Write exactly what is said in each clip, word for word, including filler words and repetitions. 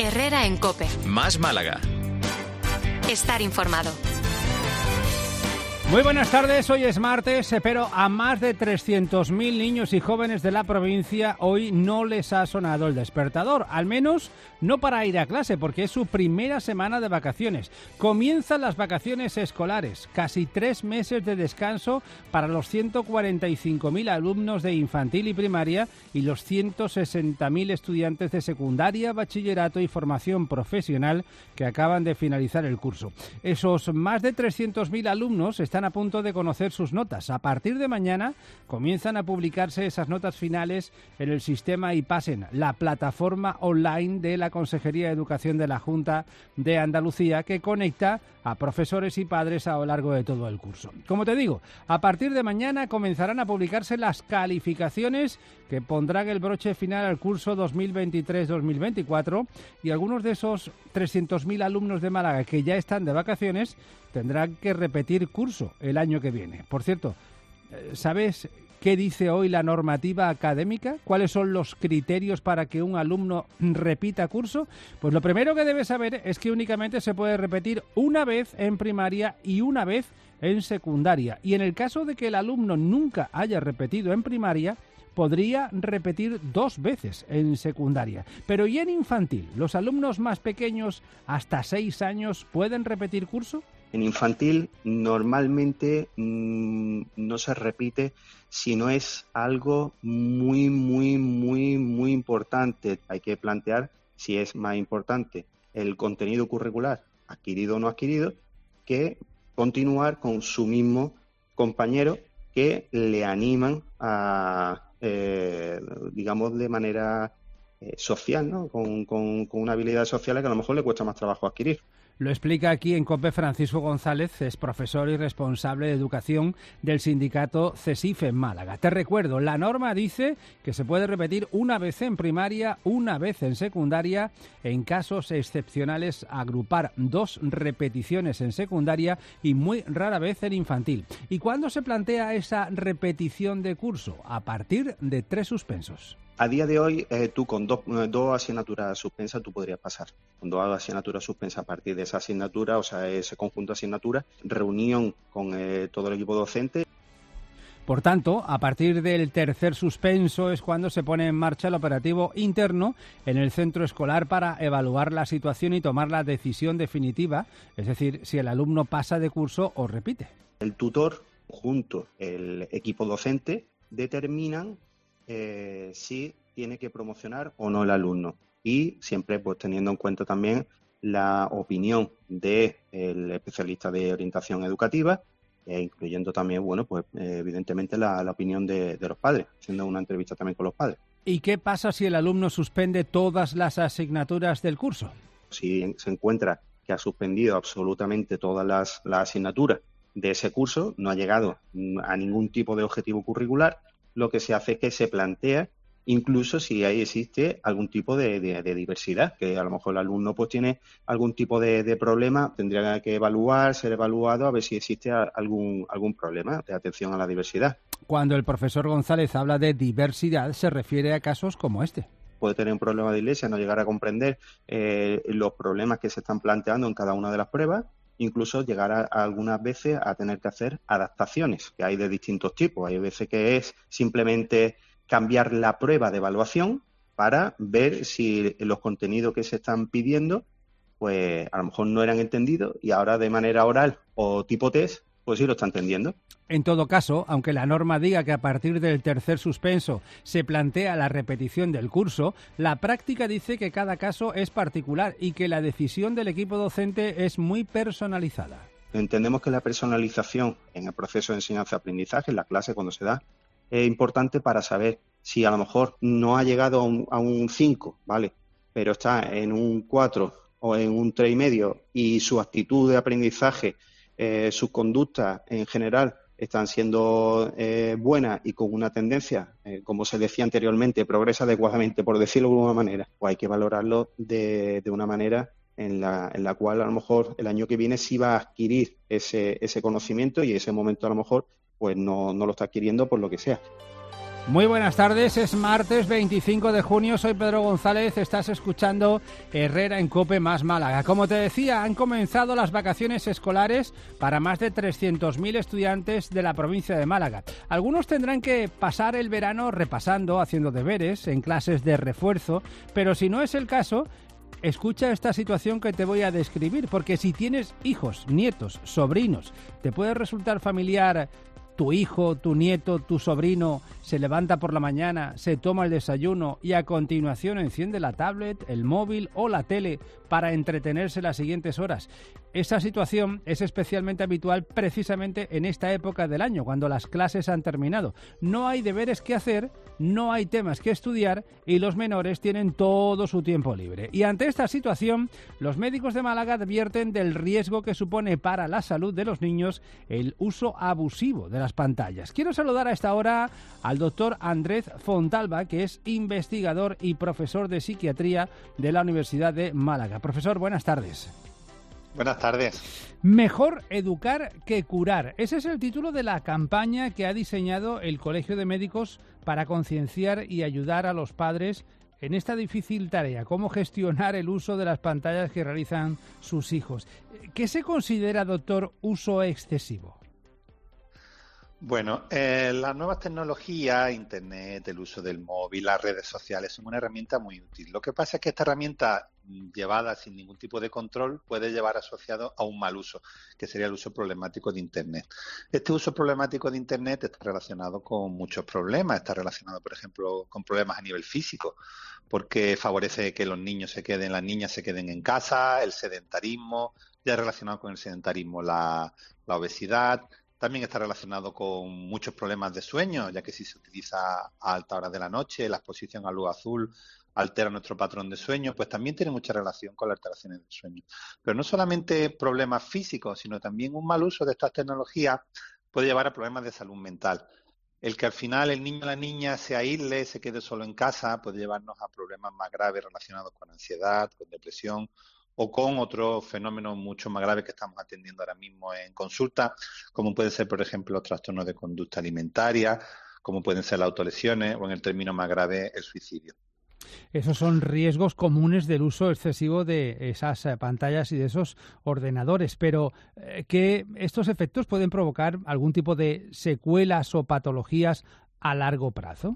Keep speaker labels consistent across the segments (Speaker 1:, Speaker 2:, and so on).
Speaker 1: Herrera en COPE.
Speaker 2: Más Málaga.
Speaker 1: Estar informado.
Speaker 3: Muy buenas tardes, hoy es martes, pero a más de trescientos mil niños y jóvenes de la provincia hoy no les ha sonado el despertador, al menos no para ir a clase, porque es su primera semana de vacaciones. Comienzan las vacaciones escolares, casi tres meses de descanso para los ciento cuarenta y cinco mil alumnos de infantil y primaria y los ciento sesenta mil estudiantes de secundaria, bachillerato y formación profesional que acaban de finalizar el curso. Esos más de trescientos mil alumnos están a punto de conocer sus notas. A partir de mañana comienzan a publicarse esas notas finales en el sistema iPasen, la plataforma online de la Consejería de Educación de la Junta de Andalucía, que conecta a profesores y padres a lo largo de todo el curso. Como te digo, a partir de mañana comenzarán a publicarse las calificaciones que pondrán el broche final al curso dos mil veintitrés dos mil veinticuatro, y algunos de esos trescientos mil alumnos de Málaga que ya están de vacaciones tendrán que repetir curso el año que viene. Por cierto, ¿sabes qué dice hoy la normativa académica? ¿Cuáles son los criterios para que un alumno repita curso? Pues lo primero que debes saber es que únicamente se puede repetir una vez en primaria y una vez en secundaria. Y en el caso de que el alumno nunca haya repetido en primaria, podría repetir dos veces en secundaria. Pero ¿y en infantil? ¿Los alumnos más pequeños, hasta seis años, pueden repetir curso?
Speaker 4: En infantil normalmente mmm, no se repite si no es algo muy, muy, muy, muy importante. Hay que plantear si es más importante el contenido curricular, adquirido o no adquirido, que continuar con su mismo compañero que le animan a, eh, digamos, de manera eh, social, ¿no? Con, con, con una habilidad social que a lo mejor le cuesta más trabajo adquirir.
Speaker 3: Lo explica aquí en COPE Francisco González, es profesor y responsable de educación del sindicato CESIF en Málaga. Te recuerdo, la norma dice que se puede repetir una vez en primaria, una vez en secundaria, en casos excepcionales agrupar dos repeticiones en secundaria y muy rara vez en infantil. ¿Y cuándo se plantea esa repetición de curso? A partir de tres suspensos.
Speaker 4: A día de hoy, eh, tú con dos, dos asignaturas suspensas tú podrías pasar. Con dos asignaturas suspensas a partir de esa asignatura, o sea, ese conjunto de asignaturas, reunión con eh, todo el equipo docente.
Speaker 3: Por tanto, a partir del tercer suspenso es cuando se pone en marcha el operativo interno en el centro escolar para evaluar la situación y tomar la decisión definitiva, es decir, si el alumno pasa de curso o repite.
Speaker 4: El tutor, junto el equipo docente, determinan Eh, si tiene que promocionar o no el alumno, y siempre pues teniendo en cuenta también la opinión del especialista de orientación educativa, e incluyendo también, bueno, pues eh, evidentemente la, la opinión de, de los padres, haciendo una entrevista también con los padres.
Speaker 3: ¿Y qué pasa si el alumno suspende todas las asignaturas del curso?
Speaker 4: Si se encuentra que ha suspendido absolutamente todas las, las asignaturas de ese curso, no ha llegado a ningún tipo de objetivo curricular, lo que se hace es que se plantea incluso si ahí existe algún tipo de, de, de diversidad, que a lo mejor el alumno pues tiene algún tipo de, de problema, tendría que evaluar, ser evaluado a ver si existe algún, algún problema de atención a la diversidad.
Speaker 3: Cuando el profesor González habla de diversidad, se refiere a casos como este.
Speaker 4: Puede tener un problema de dislexia, no llegar a comprender eh, los problemas que se están planteando en cada una de las pruebas, incluso llegar a, a algunas veces a tener que hacer adaptaciones, que hay de distintos tipos. Hay veces que es simplemente cambiar la prueba de evaluación para ver si los contenidos que se están pidiendo, pues a lo mejor no eran entendidos y ahora de manera oral o tipo test, pues sí lo está entendiendo.
Speaker 3: En todo caso, aunque la norma diga que a partir del tercer suspenso se plantea la repetición del curso, la práctica dice que cada caso es particular y que la decisión del equipo docente es muy personalizada.
Speaker 4: Entendemos que la personalización en el proceso de enseñanza-aprendizaje, en la clase cuando se da, es importante para saber si a lo mejor no ha llegado a un, a un cinco, ¿vale? Pero está en un cuatro o en un tres y medio y su actitud de aprendizaje, eh, sus conductas en general están siendo eh, buenas y con una tendencia, eh, como se decía anteriormente, progresa adecuadamente, por decirlo de alguna manera, pues hay que valorarlo de, de una manera en la, en la cual a lo mejor el año que viene sí va a adquirir ese, ese conocimiento y ese momento a lo mejor pues no, no lo está adquiriendo por lo que sea.
Speaker 3: Muy buenas tardes, es martes veinticinco de junio, soy Pedro González, estás escuchando Herrera en COPE más Málaga. Como te decía, han comenzado las vacaciones escolares para más de trescientos mil estudiantes de la provincia de Málaga. Algunos tendrán que pasar el verano repasando, haciendo deberes, en clases de refuerzo, pero si no es el caso, escucha esta situación que te voy a describir, porque si tienes hijos, nietos, sobrinos, te puede resultar familiar. Tu hijo, tu nieto, tu sobrino se levanta por la mañana, se toma el desayuno y a continuación enciende la tablet, el móvil o la tele para entretenerse las siguientes horas. Esa situación es especialmente habitual precisamente en esta época del año, cuando las clases han terminado. No hay deberes que hacer, no hay temas que estudiar y los menores tienen todo su tiempo libre. Y ante esta situación, los médicos de Málaga advierten del riesgo que supone para la salud de los niños el uso abusivo de las pantallas. Quiero saludar a esta hora al doctor Andrés Fontalba, que es investigador y profesor de psiquiatría de la Universidad de Málaga. Profesor, buenas tardes.
Speaker 2: Buenas tardes.
Speaker 3: Mejor educar que curar. Ese es el título de la campaña que ha diseñado el Colegio de Médicos para concienciar y ayudar a los padres en esta difícil tarea, cómo gestionar el uso de las pantallas que realizan sus hijos. ¿Qué se considera, doctor, uso excesivo?
Speaker 2: Bueno, eh, las nuevas tecnologías, Internet, el uso del móvil, las redes sociales, son una herramienta muy útil. Lo que pasa es que esta herramienta, llevada sin ningún tipo de control, puede llevar asociado a un mal uso, que sería el uso problemático de Internet. Este uso problemático de Internet está relacionado con muchos problemas. Está relacionado, por ejemplo, con problemas a nivel físico, porque favorece que los niños se queden, las niñas se queden en casa, el sedentarismo, ya relacionado con el sedentarismo la, la obesidad. También está relacionado con muchos problemas de sueño, ya que si se utiliza a alta hora de la noche, la exposición a luz azul altera nuestro patrón de sueño, pues también tiene mucha relación con las alteraciones del sueño. Pero no solamente problemas físicos, sino también un mal uso de estas tecnologías puede llevar a problemas de salud mental. El que al final el niño o la niña se aísle, se quede solo en casa, puede llevarnos a problemas más graves relacionados con ansiedad, con depresión, o con otros fenómenos mucho más graves que estamos atendiendo ahora mismo en consulta, como pueden ser, por ejemplo, los trastornos de conducta alimentaria, como pueden ser las autolesiones o, en el término más grave, el suicidio.
Speaker 3: Esos son riesgos comunes del uso excesivo de esas pantallas y de esos ordenadores, pero eh, ¿que estos efectos pueden provocar algún tipo de secuelas o patologías a largo plazo?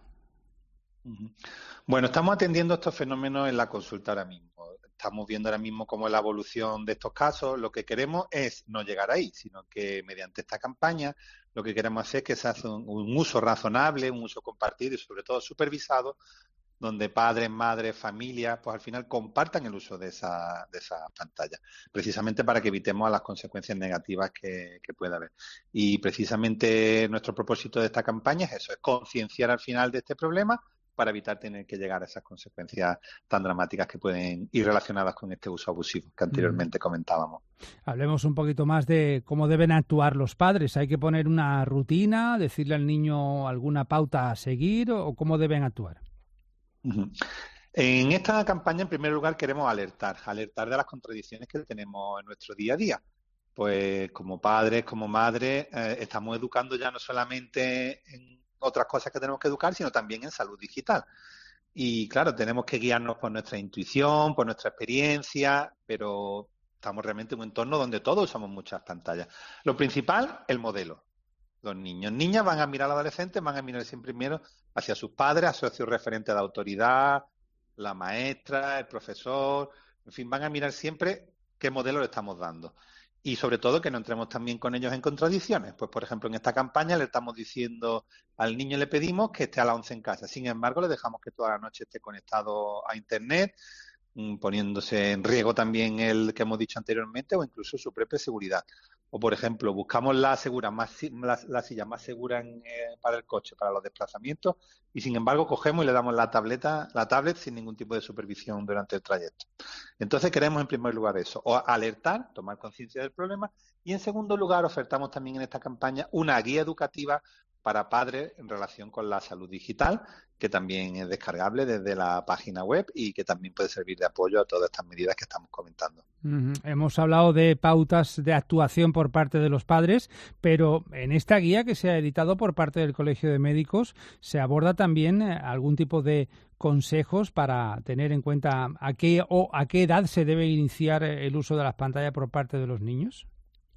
Speaker 2: Bueno, estamos atendiendo estos fenómenos en la consulta ahora mismo. Estamos viendo ahora mismo cómo es la evolución de estos casos. Lo que queremos es no llegar ahí, sino que mediante esta campaña lo que queremos hacer es que se haga un, un uso razonable, un uso compartido y sobre todo supervisado, donde padres, madres, familias, pues al final compartan el uso de esa, de esa pantalla, precisamente para que evitemos las consecuencias negativas que, que pueda haber. Y precisamente nuestro propósito de esta campaña es eso, es concienciar al final de este problema, para evitar tener que llegar a esas consecuencias tan dramáticas que pueden ir relacionadas con este uso abusivo que anteriormente comentábamos.
Speaker 3: Hablemos un poquito más de cómo deben actuar los padres. ¿Hay que poner una rutina, decirle al niño alguna pauta a seguir o cómo deben actuar?
Speaker 2: Uh-huh. En esta campaña, en primer lugar, queremos alertar, alertar de las contradicciones que tenemos en nuestro día a día. Pues como padres, como madres, eh, estamos educando ya no solamente en otras cosas que tenemos que educar, sino también en salud digital. Y claro, tenemos que guiarnos por nuestra intuición, por nuestra experiencia, pero estamos realmente en un entorno donde todos usamos muchas pantallas. Lo principal, el modelo. Los niños, niñas van a mirar al adolescente, van a mirar siempre primero hacia sus padres, hacia su referente de autoridad, la maestra, el profesor, en fin, van a mirar siempre qué modelo le estamos dando. Y sobre todo que no entremos también con ellos en contradicciones. Pues, por ejemplo, en esta campaña le estamos diciendo al niño, le pedimos que esté a las once en casa. Sin embargo, le dejamos que toda la noche esté conectado a Internet, poniéndose en riesgo también el que hemos dicho anteriormente o incluso su propia seguridad. O, por ejemplo, buscamos la, segura más, la, la silla más segura en, eh, para el coche, para los desplazamientos, y sin embargo cogemos y le damos la tableta, la tablet sin ningún tipo de supervisión durante el trayecto. Entonces queremos en primer lugar eso, o alertar, tomar conciencia del problema, y en segundo lugar ofertamos también en esta campaña una guía educativa para padres en relación con la salud digital, que también es descargable desde la página web y que también puede servir de apoyo a todas estas medidas que estamos comentando.
Speaker 3: Uh-huh. Hemos hablado de pautas de actuación por parte de los padres, pero en esta guía que se ha editado por parte del Colegio de Médicos se aborda también algún tipo de consejos para tener en cuenta a qué o a qué edad se debe iniciar el uso de las pantallas por parte de los niños.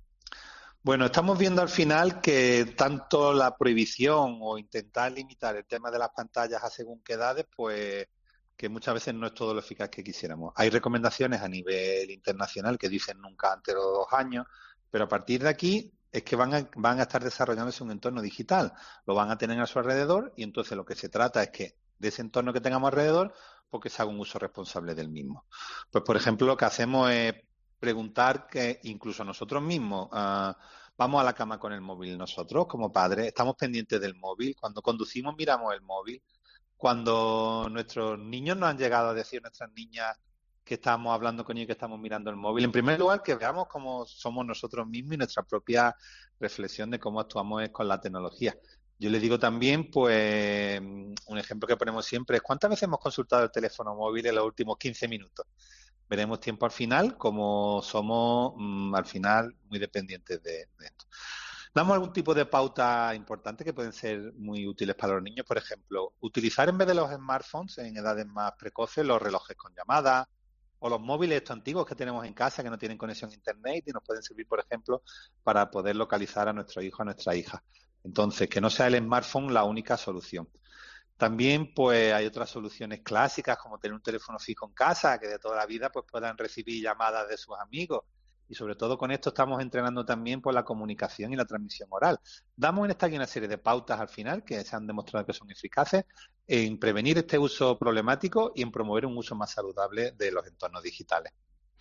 Speaker 2: Bueno, estamos viendo al final que tanto la prohibición o intentar limitar el tema de las pantallas a según qué edades, pues que muchas veces no es todo lo eficaz que quisiéramos. Hay recomendaciones a nivel internacional que dicen nunca antes de los dos años, pero a partir de aquí es que van a, van a estar desarrollándose un entorno digital, lo van a tener a su alrededor y entonces lo que se trata es que de ese entorno que tengamos alrededor, porque se haga un uso responsable del mismo. Pues, por ejemplo, lo que hacemos es preguntar que incluso nosotros mismos uh, vamos a la cama con el móvil nosotros como padres, estamos pendientes del móvil, cuando conducimos miramos el móvil, cuando nuestros niños nos han llegado a decir, nuestras niñas, que estamos hablando con ellos y que estamos mirando el móvil. En primer lugar, que veamos cómo somos nosotros mismos y nuestra propia reflexión de cómo actuamos con la tecnología. Yo les digo también, pues, un ejemplo que ponemos siempre es ¿cuántas veces hemos consultado el teléfono móvil en los últimos quince minutos? Veremos tiempo al final, como somos mmm, al final muy dependientes de, de esto. Damos algún tipo de pauta importante que pueden ser muy útiles para los niños. Por ejemplo, utilizar en vez de los smartphones en edades más precoces los relojes con llamadas o los móviles estos antiguos que tenemos en casa que no tienen conexión a internet y nos pueden servir, por ejemplo, para poder localizar a nuestro hijo o a nuestra hija. Entonces, que no sea el smartphone la única solución. También, pues, hay otras soluciones clásicas, como tener un teléfono fijo en casa, que de toda la vida pues puedan recibir llamadas de sus amigos. Y sobre todo con esto estamos entrenando también por la comunicación y la transmisión oral. Damos en esta guía una serie de pautas al final que se han demostrado que son eficaces en prevenir este uso problemático y en promover un uso más saludable de los entornos digitales.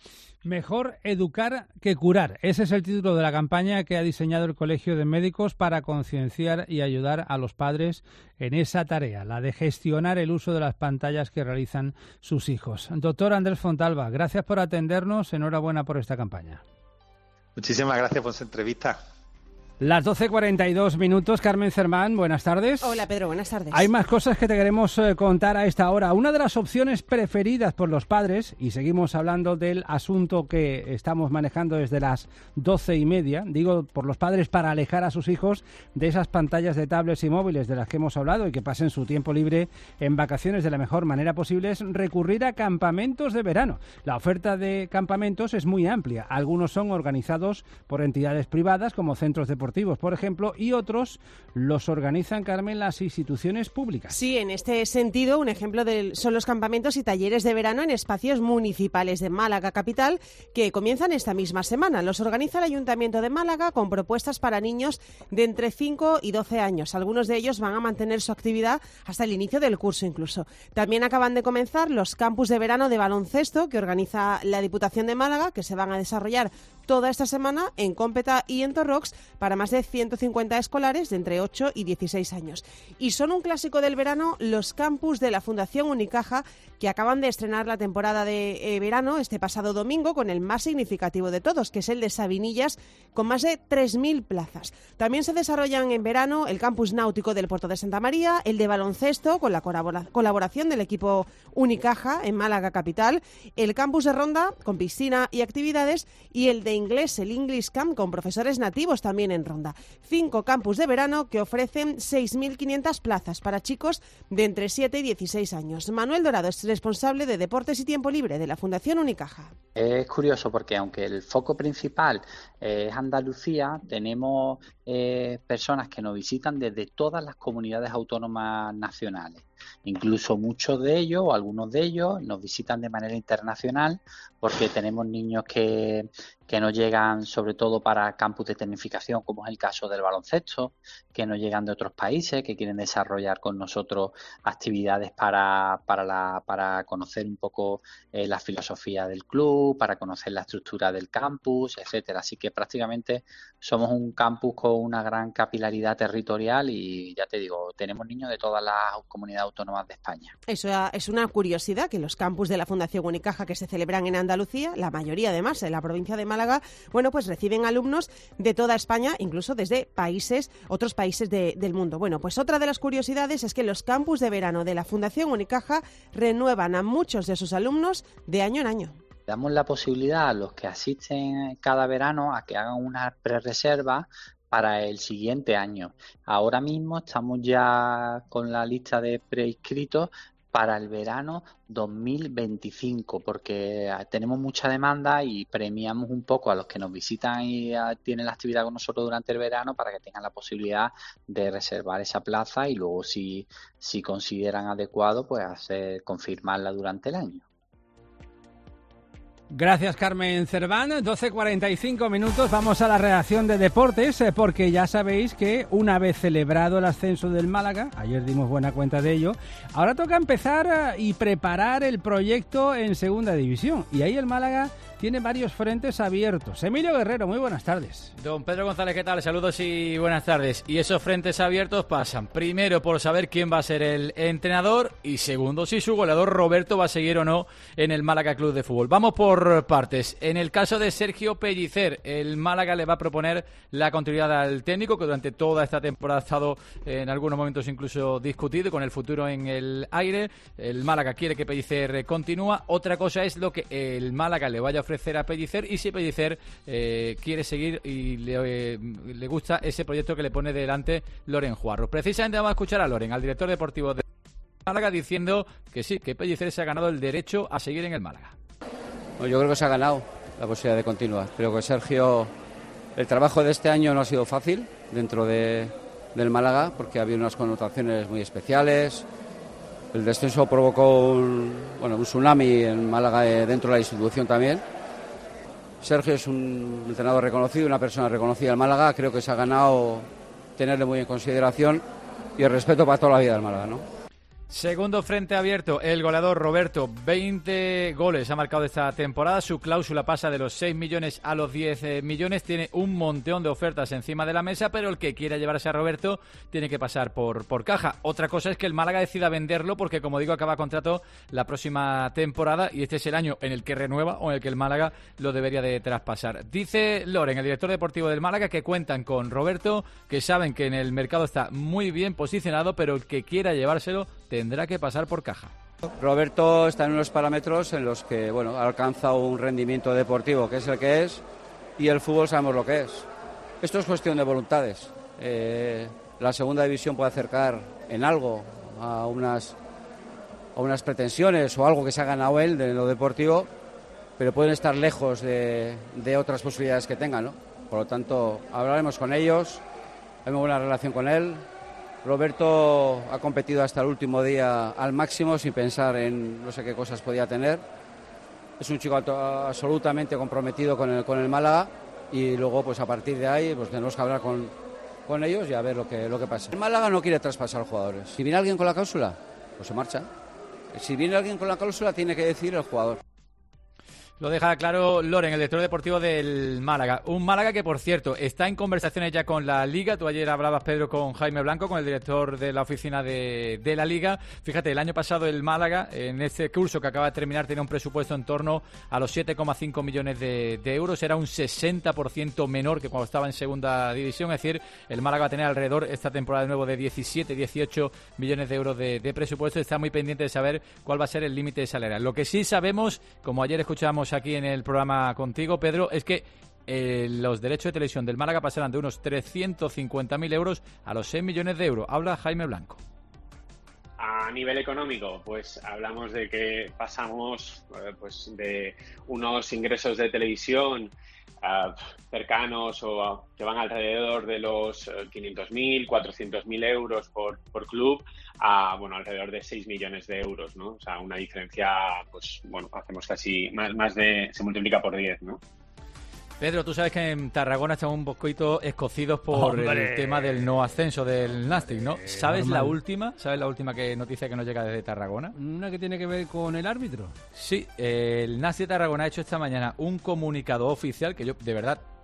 Speaker 3: Mejor educar que curar. Ese es el título de la campaña que ha diseñado el Colegio de Médicos para concienciar y ayudar a los padres en esa tarea, la de gestionar el uso de las pantallas que realizan sus hijos. Doctor Andrés Fontalba, gracias por atendernos. Enhorabuena por esta campaña.
Speaker 2: Muchísimas gracias por su entrevista.
Speaker 3: Las doce cuarenta y dos minutos, Carmen Cermán, buenas tardes.
Speaker 5: Hola Pedro, buenas tardes.
Speaker 3: Hay más cosas que te queremos eh, contar a esta hora. Una de las opciones preferidas por los padres, y seguimos hablando del asunto que estamos manejando desde las doce y media, digo por los padres para alejar a sus hijos de esas pantallas de tablets y móviles de las que hemos hablado y que pasen su tiempo libre en vacaciones de la mejor manera posible, es recurrir a campamentos de verano. La oferta de campamentos es muy amplia. Algunos son organizados por entidades privadas como centros deportivos, por ejemplo, y otros los organizan, Carmen, las instituciones públicas.
Speaker 5: Sí, en este sentido, un ejemplo de, son los campamentos y talleres de verano en espacios municipales de Málaga capital que comienzan esta misma semana. Los organiza el Ayuntamiento de Málaga con propuestas para niños de entre cinco y doce años. Algunos de ellos van a mantener su actividad hasta el inicio del curso incluso. También acaban de comenzar los campus de verano de baloncesto que organiza la Diputación de Málaga, que se van a desarrollar toda esta semana en Cómpeta y en Torrox para más de ciento cincuenta escolares de entre ocho y dieciséis años. Y son un clásico del verano los campus de la Fundación Unicaja, que acaban de estrenar la temporada de eh, verano este pasado domingo con el más significativo de todos, que es el de Sabinillas, con más de tres mil plazas. También se desarrollan en verano el campus náutico del Puerto de Santa María, el de baloncesto con la colabora- colaboración del equipo Unicaja en Málaga capital, el campus de Ronda con piscina y actividades y el de inglés, el English Camp, con profesores nativos también en Ronda. Cinco campus de verano que ofrecen seis mil quinientas plazas para chicos de entre siete y dieciséis años. Manuel Dorado es responsable de Deportes y Tiempo Libre de la Fundación Unicaja.
Speaker 6: Es curioso porque aunque el foco principal es Andalucía, tenemos eh, personas que nos visitan desde todas las comunidades autónomas nacionales. Incluso muchos de ellos o algunos de ellos nos visitan de manera internacional porque tenemos niños que, que nos llegan sobre todo para campus de tecnificación, como es el caso del baloncesto, que nos llegan de otros países, que quieren desarrollar con nosotros actividades para, para, la, para conocer un poco eh, la filosofía del club, para conocer la estructura del campus, etcétera. Así que prácticamente somos un campus con una gran capilaridad territorial y ya te digo, tenemos niños de todas las comunidades autónomas de España.
Speaker 5: Eso es una curiosidad, que los campus de la Fundación Unicaja que se celebran en Andalucía, la mayoría además en la provincia de Málaga, bueno, pues reciben alumnos de toda España, incluso desde países, otros países de, del mundo. Bueno, pues otra de las curiosidades es que los campus de verano de la Fundación Unicaja renuevan a muchos de sus alumnos de año en año.
Speaker 6: Damos la posibilidad a los que asisten cada verano a que hagan una prerreserva para el siguiente año. Ahora mismo estamos ya con la lista de preinscritos para el verano dos mil veinticinco, porque tenemos mucha demanda y premiamos un poco a los que nos visitan y tienen la actividad con nosotros durante el verano para que tengan la posibilidad de reservar esa plaza y luego, si, si consideran adecuado, pues hacer confirmarla durante el año.
Speaker 3: Gracias, Carmen Cerván. doce cuarenta y cinco minutos. Vamos a la redacción de deportes, eh, porque ya sabéis que una vez celebrado el ascenso del Málaga, ayer dimos buena cuenta de ello, ahora toca empezar y preparar el proyecto en segunda división. Y ahí el Málaga tiene varios frentes abiertos. Emilio Guerrero, muy buenas tardes.
Speaker 7: Don Pedro González, ¿qué tal? Saludos y buenas tardes. Y esos frentes abiertos pasan, primero, por saber quién va a ser el entrenador, y segundo, si su goleador Roberto va a seguir o no en el Málaga Club de Fútbol. Vamos por partes. En el caso de Sergio Pellicer, el Málaga le va a proponer la continuidad al técnico, que durante toda esta temporada ha estado en algunos momentos incluso discutido, con el futuro en el aire. El Málaga quiere que Pellicer continúa. Otra cosa es lo que el Málaga le vaya a ofrecer a Pellicer, y si Pellicer eh, quiere seguir y le, eh, le gusta ese proyecto que le pone delante Loren Juarro. Precisamente vamos a escuchar a Loren, al director deportivo de Málaga, diciendo que sí, que Pellicer se ha ganado el derecho a seguir en el Málaga.
Speaker 8: Bueno, yo creo que se ha ganado la posibilidad de continuar. Creo que Sergio, el trabajo de este año no ha sido fácil dentro de, del Málaga, porque había unas connotaciones muy especiales. El descenso provocó un, bueno, un tsunami en Málaga, eh, dentro de la institución también. Sergio es un entrenador reconocido, una persona reconocida en Málaga. Creo que se ha ganado tenerle muy en consideración y el respeto para toda la vida del Málaga, ¿no?
Speaker 7: Segundo frente abierto, el goleador Roberto, veinte goles ha marcado esta temporada, su cláusula pasa de los seis millones a los diez millones, tiene un montón de ofertas encima de la mesa, pero el que quiera llevarse a Roberto tiene que pasar por, por caja. Otra cosa es que el Málaga decida venderlo, porque como digo, acaba contrato la próxima temporada y este es el año en el que renueva o en el que el Málaga lo debería de traspasar. Dice Loren, el director deportivo del Málaga, que cuentan con Roberto, que saben que en el mercado está muy bien posicionado, pero el que quiera llevárselo tendrá que pasar por caja.
Speaker 8: Roberto está en unos parámetros en los que, bueno, alcanza un rendimiento deportivo que es el que es, y el fútbol sabemos lo que es. Esto es cuestión de voluntades. Eh, la segunda división puede acercar en algo a unas, a unas pretensiones o algo que se ha ganado él de lo deportivo, pero pueden estar lejos de, de otras posibilidades que tengan, ¿no? Por lo tanto, hablaremos con ellos, hay muy buena relación con él. Roberto ha competido hasta el último día al máximo, sin pensar en no sé qué cosas podía tener. Es un chico absolutamente comprometido con el, con el Málaga, y luego, pues a partir de ahí, pues tenemos que hablar con, con ellos y a ver lo que, lo que pasa. El Málaga no quiere traspasar jugadores. Si viene alguien con la cláusula, pues se marcha. Si viene alguien con la cláusula, tiene que decir el jugador.
Speaker 7: Lo deja claro Loren, el director deportivo del Málaga. Un Málaga que, por cierto, está en conversaciones ya con la Liga. Tú ayer hablabas, Pedro, con Jaime Blanco, con el director de la oficina de, de la Liga. Fíjate, el año pasado el Málaga, en este curso que acaba de terminar, tenía un presupuesto en torno a los siete coma cinco millones de, de euros. Era un sesenta por ciento menor que cuando estaba en segunda división. Es decir, el Málaga va a tener alrededor esta temporada de nuevo de diecisiete, dieciocho millones de euros de, de presupuesto. Está muy pendiente de saber cuál va a ser el límite salarial. Lo que sí sabemos, como ayer escuchábamos aquí en el programa contigo, Pedro, es que eh, los derechos de televisión del Málaga pasarán de unos trescientos cincuenta mil euros a los seis millones de euros. Habla Jaime Blanco.
Speaker 9: A nivel económico, pues hablamos de que pasamos eh, pues de unos ingresos de televisión uh, cercanos o uh, que van alrededor de los uh, quinientos mil, cuatrocientos mil euros por, por club a, bueno, alrededor de seis millones de euros, ¿no? O sea, una diferencia, pues, bueno, hacemos casi más, más de, se multiplica por diez, ¿no?
Speaker 7: Pedro, tú sabes que en Tarragona estamos un poquito escocidos por ¡Hombre! El tema del no ascenso del Nàstic, ¿no? ¿Sabes normal. la última? ¿Sabes la última que noticia que nos llega desde Tarragona?
Speaker 3: ¿Una que tiene que ver con el árbitro?
Speaker 7: Sí, el Nàstic de Tarragona ha hecho esta mañana un comunicado oficial que yo, de verdad,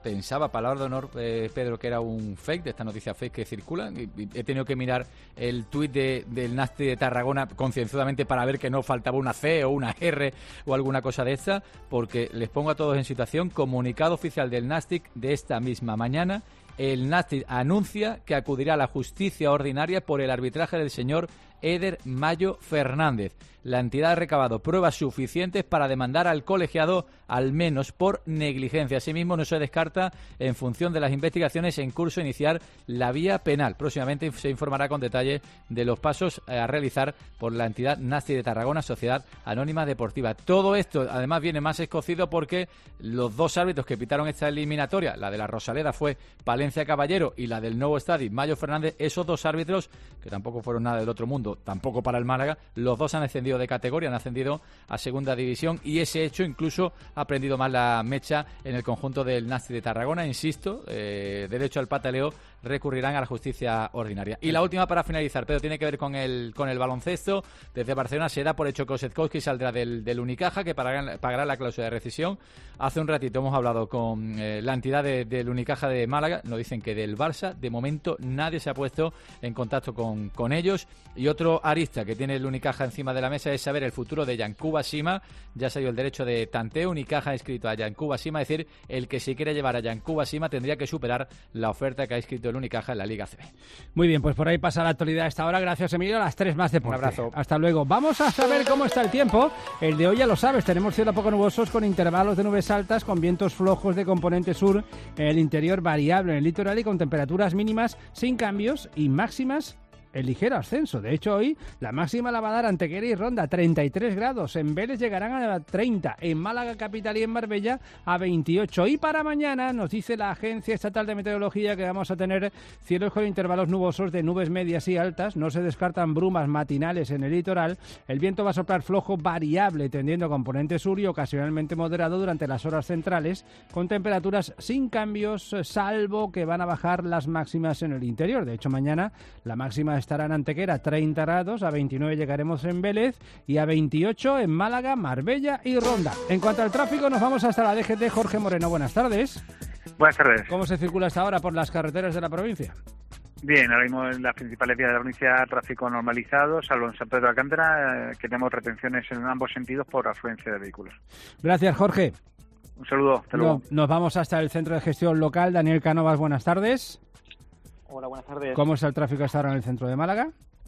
Speaker 7: pensaba, palabra de honor, eh, Pedro, que era un fake, de esta noticia fake que circulan. Y, y he tenido que mirar el tuit de, del Nastic de Tarragona concienzudamente para ver que no faltaba una C o una R o alguna cosa de esta, porque les pongo a todos en situación. Comunicado oficial del Nastic de esta misma mañana. El Nastic anuncia que acudirá a la justicia ordinaria por el arbitraje del señor Eder Mayo Fernández. La entidad ha recabado pruebas suficientes para demandar al colegiado, al menos por negligencia. Asimismo, no se descarta, en función de las investigaciones en curso, iniciar la vía penal. Próximamente se informará con detalle de los pasos a realizar por la entidad Nastic de Tarragona, Sociedad Anónima Deportiva. Todo esto, además, viene más escocido porque los dos árbitros que pitaron esta eliminatoria, la de la Rosaleda fue Palencia Caballero y la del Nuevo Estadio Mayo Fernández, esos dos árbitros, que tampoco fueron nada del otro mundo, tampoco para el Málaga, los dos han ascendido de categoría, han ascendido a segunda división, y ese hecho incluso ha prendido más la mecha en el conjunto del Nastic de Tarragona. Insisto, eh, derecho al pataleo, recurrirán a la justicia ordinaria. Y la última para finalizar, Pedro, tiene que ver con el con el baloncesto. Desde Barcelona se da por hecho que Osetkowski saldrá del, del Unicaja, que pagará, pagará la cláusula de rescisión. Hace un ratito hemos hablado con eh, la entidad de, del Unicaja de Málaga. Nos dicen que del Barça, de momento, nadie se ha puesto en contacto con, con ellos. Y otro arista que tiene el Unicaja encima de la mesa es saber el futuro de Yankuba Sima. Ya se dio el derecho de tanteo. Unicaja ha inscrito a Yankuba Sima, es decir, el que se quiere llevar a Yankuba Sima tendría que superar la oferta que ha inscrito el Unicaja en la Liga C B.
Speaker 3: Muy bien, pues por ahí pasa la actualidad a esta hora. Gracias, Emilio. A las tres más deporte.
Speaker 7: Un abrazo.
Speaker 3: Hasta luego. Vamos a saber cómo está el tiempo. El de hoy ya lo sabes, tenemos cielo poco nubosos con intervalos de nubes altas, con vientos flojos de componente sur, en el interior variable, en el litoral, y con temperaturas mínimas sin cambios y máximas el ligero ascenso. De hecho, hoy la máxima la va a dar Antequera y Ronda, treinta y tres grados. En Vélez llegarán a treinta. En Málaga capital y en Marbella a veintiocho. Y para mañana nos dice la Agencia Estatal de Meteorología que vamos a tener cielos con intervalos nubosos de nubes medias y altas. No se descartan brumas matinales en el litoral. El viento va a soplar flojo variable, tendiendo a componente sur y ocasionalmente moderado durante las horas centrales, con temperaturas sin cambios, salvo que van a bajar las máximas en el interior. De hecho, mañana la máxima estará en Antequera treinta grados, a veintinueve llegaremos en Vélez y a veintiocho en Málaga, Marbella y Ronda. En cuanto al tráfico, nos vamos hasta la D G T. Jorge Moreno, buenas tardes.
Speaker 10: Buenas tardes.
Speaker 3: ¿Cómo se circula hasta ahora por las carreteras de la provincia?
Speaker 10: Bien, ahora mismo en las principales vías de la provincia tráfico normalizado, salvo en San Pedro de Alcántara, eh, que tenemos retenciones en ambos sentidos por afluencia de vehículos.
Speaker 3: Gracias, Jorge.
Speaker 10: Un saludo, hasta luego.
Speaker 3: No, nos vamos hasta el Centro de Gestión Local. Daniel Cánovas, buenas tardes.
Speaker 11: Hola, buenas tardes.
Speaker 3: ¿Cómo está el tráfico hasta ahora en el centro de Málaga?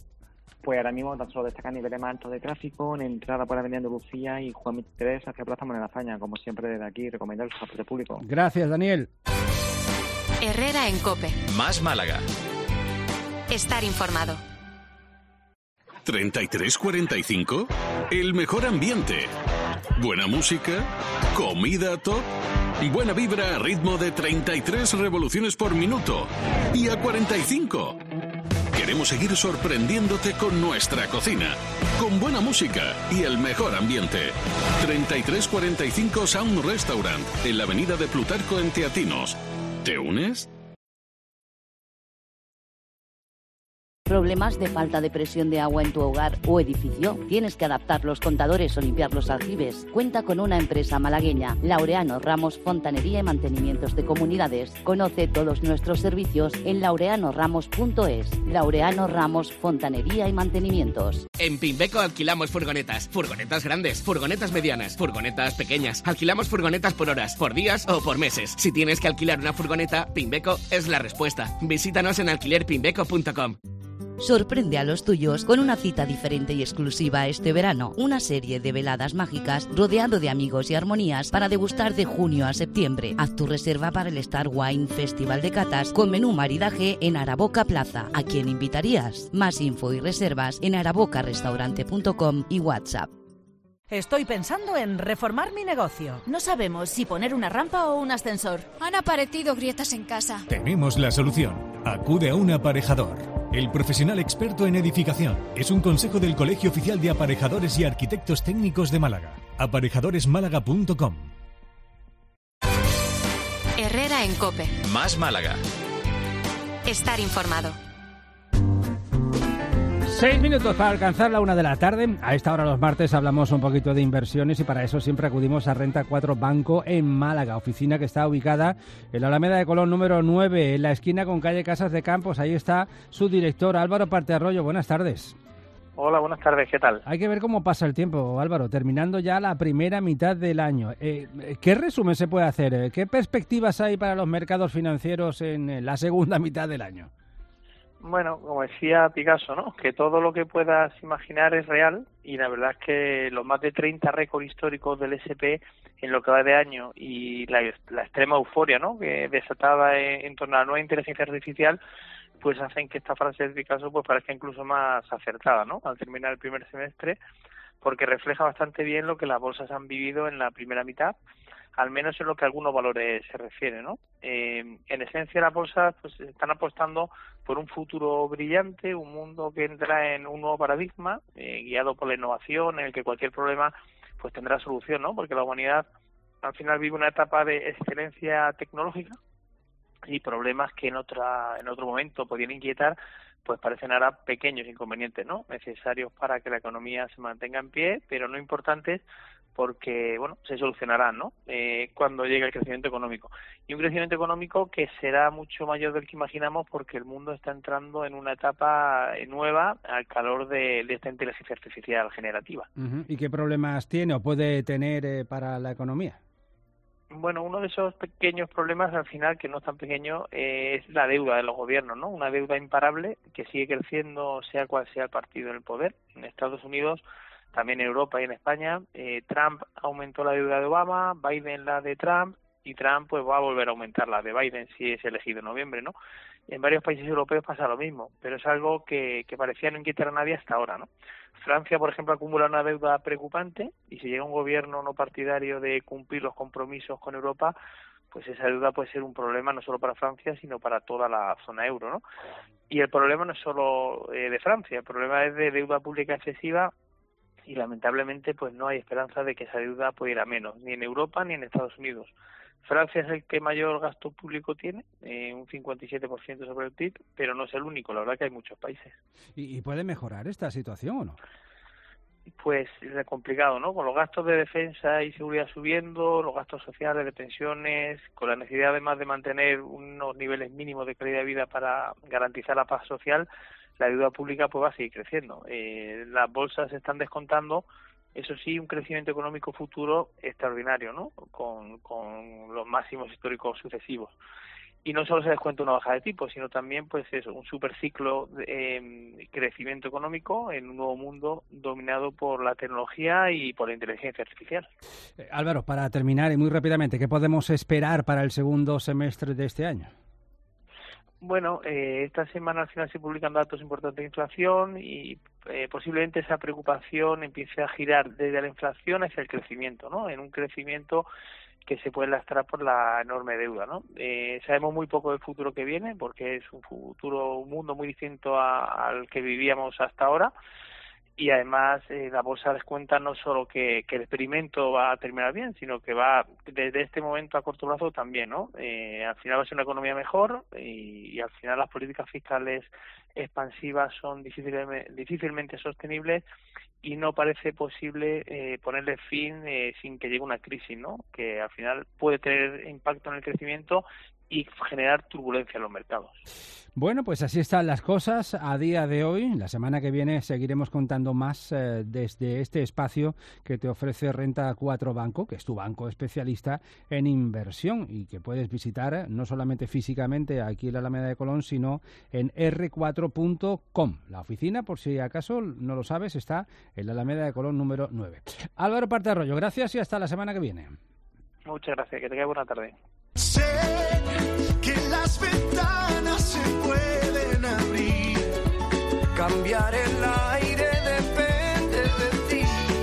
Speaker 11: Pues ahora mismo tan solo destacan niveles más altos de tráfico en entrada por la Avenida Andalucía y Juan veintitrés hacia Plaza Moneda España. Como siempre, desde aquí, recomendar el transporte público.
Speaker 3: Gracias, Daniel.
Speaker 1: Herrera en COPE.
Speaker 12: Más Málaga.
Speaker 1: Estar informado.
Speaker 12: ¿treinta y tres cuarenta y cinco? El mejor ambiente. Buena música. Comida top. Buena vibra a ritmo de treinta y tres revoluciones por minuto. Y a cuarenta y cinco. Queremos seguir sorprendiéndote con nuestra cocina. Con buena música y el mejor ambiente. treinta y tres cuarenta y cinco Sound Restaurant. En la avenida de Plutarco en Teatinos. ¿Te unes?
Speaker 13: ¿Problemas de falta de presión de agua en tu hogar o edificio? ¿Tienes que adaptar los contadores o limpiar los aljibes? Cuenta con una empresa malagueña, Laureano Ramos Fontanería y Mantenimientos de Comunidades. Conoce todos nuestros servicios en laureano ramos punto es. Laureano Ramos Fontanería y Mantenimientos.
Speaker 14: En Pimbeco alquilamos furgonetas, furgonetas grandes, furgonetas medianas, furgonetas pequeñas. Alquilamos furgonetas por horas, por días o por meses. Si tienes que alquilar una furgoneta, Pimbeco es la respuesta. Visítanos en alquiler pimbeco punto com.
Speaker 13: Sorprende a los tuyos con una cita diferente y exclusiva este verano. Una serie de veladas mágicas rodeado de amigos y armonías para degustar de junio a septiembre. Haz tu reserva para el Star Wine Festival de Catas con menú maridaje en Araboca Plaza. ¿A quién invitarías? Más info y reservas en araboca restaurante punto com y WhatsApp.
Speaker 15: Estoy pensando en reformar mi negocio. No sabemos si poner una rampa o un ascensor.
Speaker 16: Han aparecido grietas en casa.
Speaker 17: Tenemos la solución. Acude a un aparejador. El profesional experto en edificación. Es un consejo del Colegio Oficial de Aparejadores y Arquitectos Técnicos de Málaga. aparejadores málaga punto com.
Speaker 1: Herrera en COPE.
Speaker 12: Más Málaga.
Speaker 1: Estar informado.
Speaker 3: Seis minutos para alcanzar la una de la tarde. A esta hora los martes hablamos un poquito de inversiones y para eso siempre acudimos a Renta cuatro Banco en Málaga, oficina que está ubicada en la Alameda de Colón número nueve, en la esquina con calle Casas de Campos. Ahí está su director, Álvaro Parterroyo. Buenas tardes.
Speaker 18: Hola, buenas tardes, ¿qué tal?
Speaker 3: Hay que ver cómo pasa el tiempo, Álvaro, terminando ya la primera mitad del año. Eh, ¿Qué resumen se puede hacer? ¿Qué perspectivas hay para los mercados financieros en la segunda mitad del año?
Speaker 18: Bueno, como decía Picasso, ¿no? Que todo lo que puedas imaginar es real y la verdad es que los más de treinta récords históricos del ese and pe en lo que va de año y la, la extrema euforia, ¿no? Que desatada en, en torno a la nueva inteligencia artificial, pues hacen que esta frase de Picasso pues parezca incluso más acertada, ¿no? Al terminar el primer semestre, porque refleja bastante bien lo que las bolsas han vivido en la primera mitad, al menos en lo que a algunos valores se refiere, ¿no? Eh, en esencia, las bolsas pues están apostando por un futuro brillante, un mundo que entra en un nuevo paradigma, eh, guiado por la innovación, en el que cualquier problema pues tendrá solución, ¿no? Porque la humanidad al final vive una etapa de excelencia tecnológica y problemas que en otra en otro momento podían inquietar, pues parecen ahora pequeños inconvenientes, ¿no? Necesarios para que la economía se mantenga en pie, pero no importantes porque, bueno, se solucionarán, ¿no? Eh, cuando llegue el crecimiento económico. Y un crecimiento económico que será mucho mayor del que imaginamos porque el mundo está entrando en una etapa nueva al calor de, de esta inteligencia artificial generativa.
Speaker 3: Uh-huh. ¿Y qué problemas tiene o puede tener eh, para la economía?
Speaker 18: Bueno, uno de esos pequeños problemas, al final, que no es tan pequeño, eh, es la deuda de los gobiernos, ¿no? Una deuda imparable que sigue creciendo, sea cual sea el partido en el poder. En Estados Unidos, también en Europa y en España, eh, Trump aumentó la deuda de Obama, Biden la de Trump, y Trump pues va a volver a aumentar la de Biden si es elegido en noviembre, ¿no? En varios países europeos pasa lo mismo, pero es algo que, que parecía no inquietar a nadie hasta ahora, ¿no? Francia, por ejemplo, acumula una deuda preocupante y si llega un gobierno no partidario de cumplir los compromisos con Europa, pues esa deuda puede ser un problema no solo para Francia, sino para toda la zona euro, ¿no? Y el problema no es solo eh, de Francia, el problema es de deuda pública excesiva y lamentablemente pues no hay esperanza de que esa deuda pueda ir a menos, ni en Europa ni en Estados Unidos. Francia es el que mayor gasto público tiene, eh, un cincuenta y siete por ciento sobre el P I B, pero no es el único, la verdad que hay muchos países.
Speaker 3: ¿Y, y puede mejorar esta situación o no?
Speaker 18: Pues es complicado, ¿no? Con los gastos de defensa y seguridad subiendo, los gastos sociales, de pensiones, con la necesidad además de mantener unos niveles mínimos de calidad de vida para garantizar la paz social, la deuda pública pues va a seguir creciendo. Eh, las bolsas se están descontando, eso sí, un crecimiento económico futuro extraordinario, ¿no? Con, con los máximos históricos sucesivos. Y no solo se descuenta una baja de tipo, sino también pues eso, un superciclo de eh, crecimiento económico en un nuevo mundo dominado por la tecnología y por la inteligencia artificial.
Speaker 3: Eh, Álvaro, para terminar y muy rápidamente, ¿qué podemos esperar para el segundo semestre de este año?
Speaker 18: Bueno, eh, esta semana al final se publican datos importantes de inflación y eh, posiblemente esa preocupación empiece a girar desde la inflación hacia el crecimiento, ¿no? En un crecimiento que se puede lastrar por la enorme deuda, ¿no? Eh, sabemos muy poco del futuro que viene porque es un futuro, un mundo muy distinto a, al que vivíamos hasta ahora. Y además eh, la bolsa descuenta no solo que, que el experimento va a terminar bien, sino que va desde este momento a corto plazo también, ¿no? Eh, al final va a ser una economía mejor y, y al final las políticas fiscales expansivas son difícilmente, difícilmente sostenibles y no parece posible eh, ponerle fin eh, sin que llegue una crisis, ¿no? Que al final puede tener impacto en el crecimiento y generar turbulencia en los mercados.
Speaker 3: Bueno, pues así están las cosas a día de hoy. La semana que viene seguiremos contando más eh, desde este espacio que te ofrece Renta cuatro Banco, que es tu banco especialista en inversión y que puedes visitar no solamente físicamente aquí en la Alameda de Colón, sino en erre cuatro punto com. La oficina, por si acaso no lo sabes, está en la Alameda de Colón número nueve. Álvaro Parterroyo, gracias y hasta la semana que viene.
Speaker 18: Muchas gracias, que tenga buena tarde.
Speaker 19: Sé que las ventanas se pueden abrir, cambiar el aire depende de ti.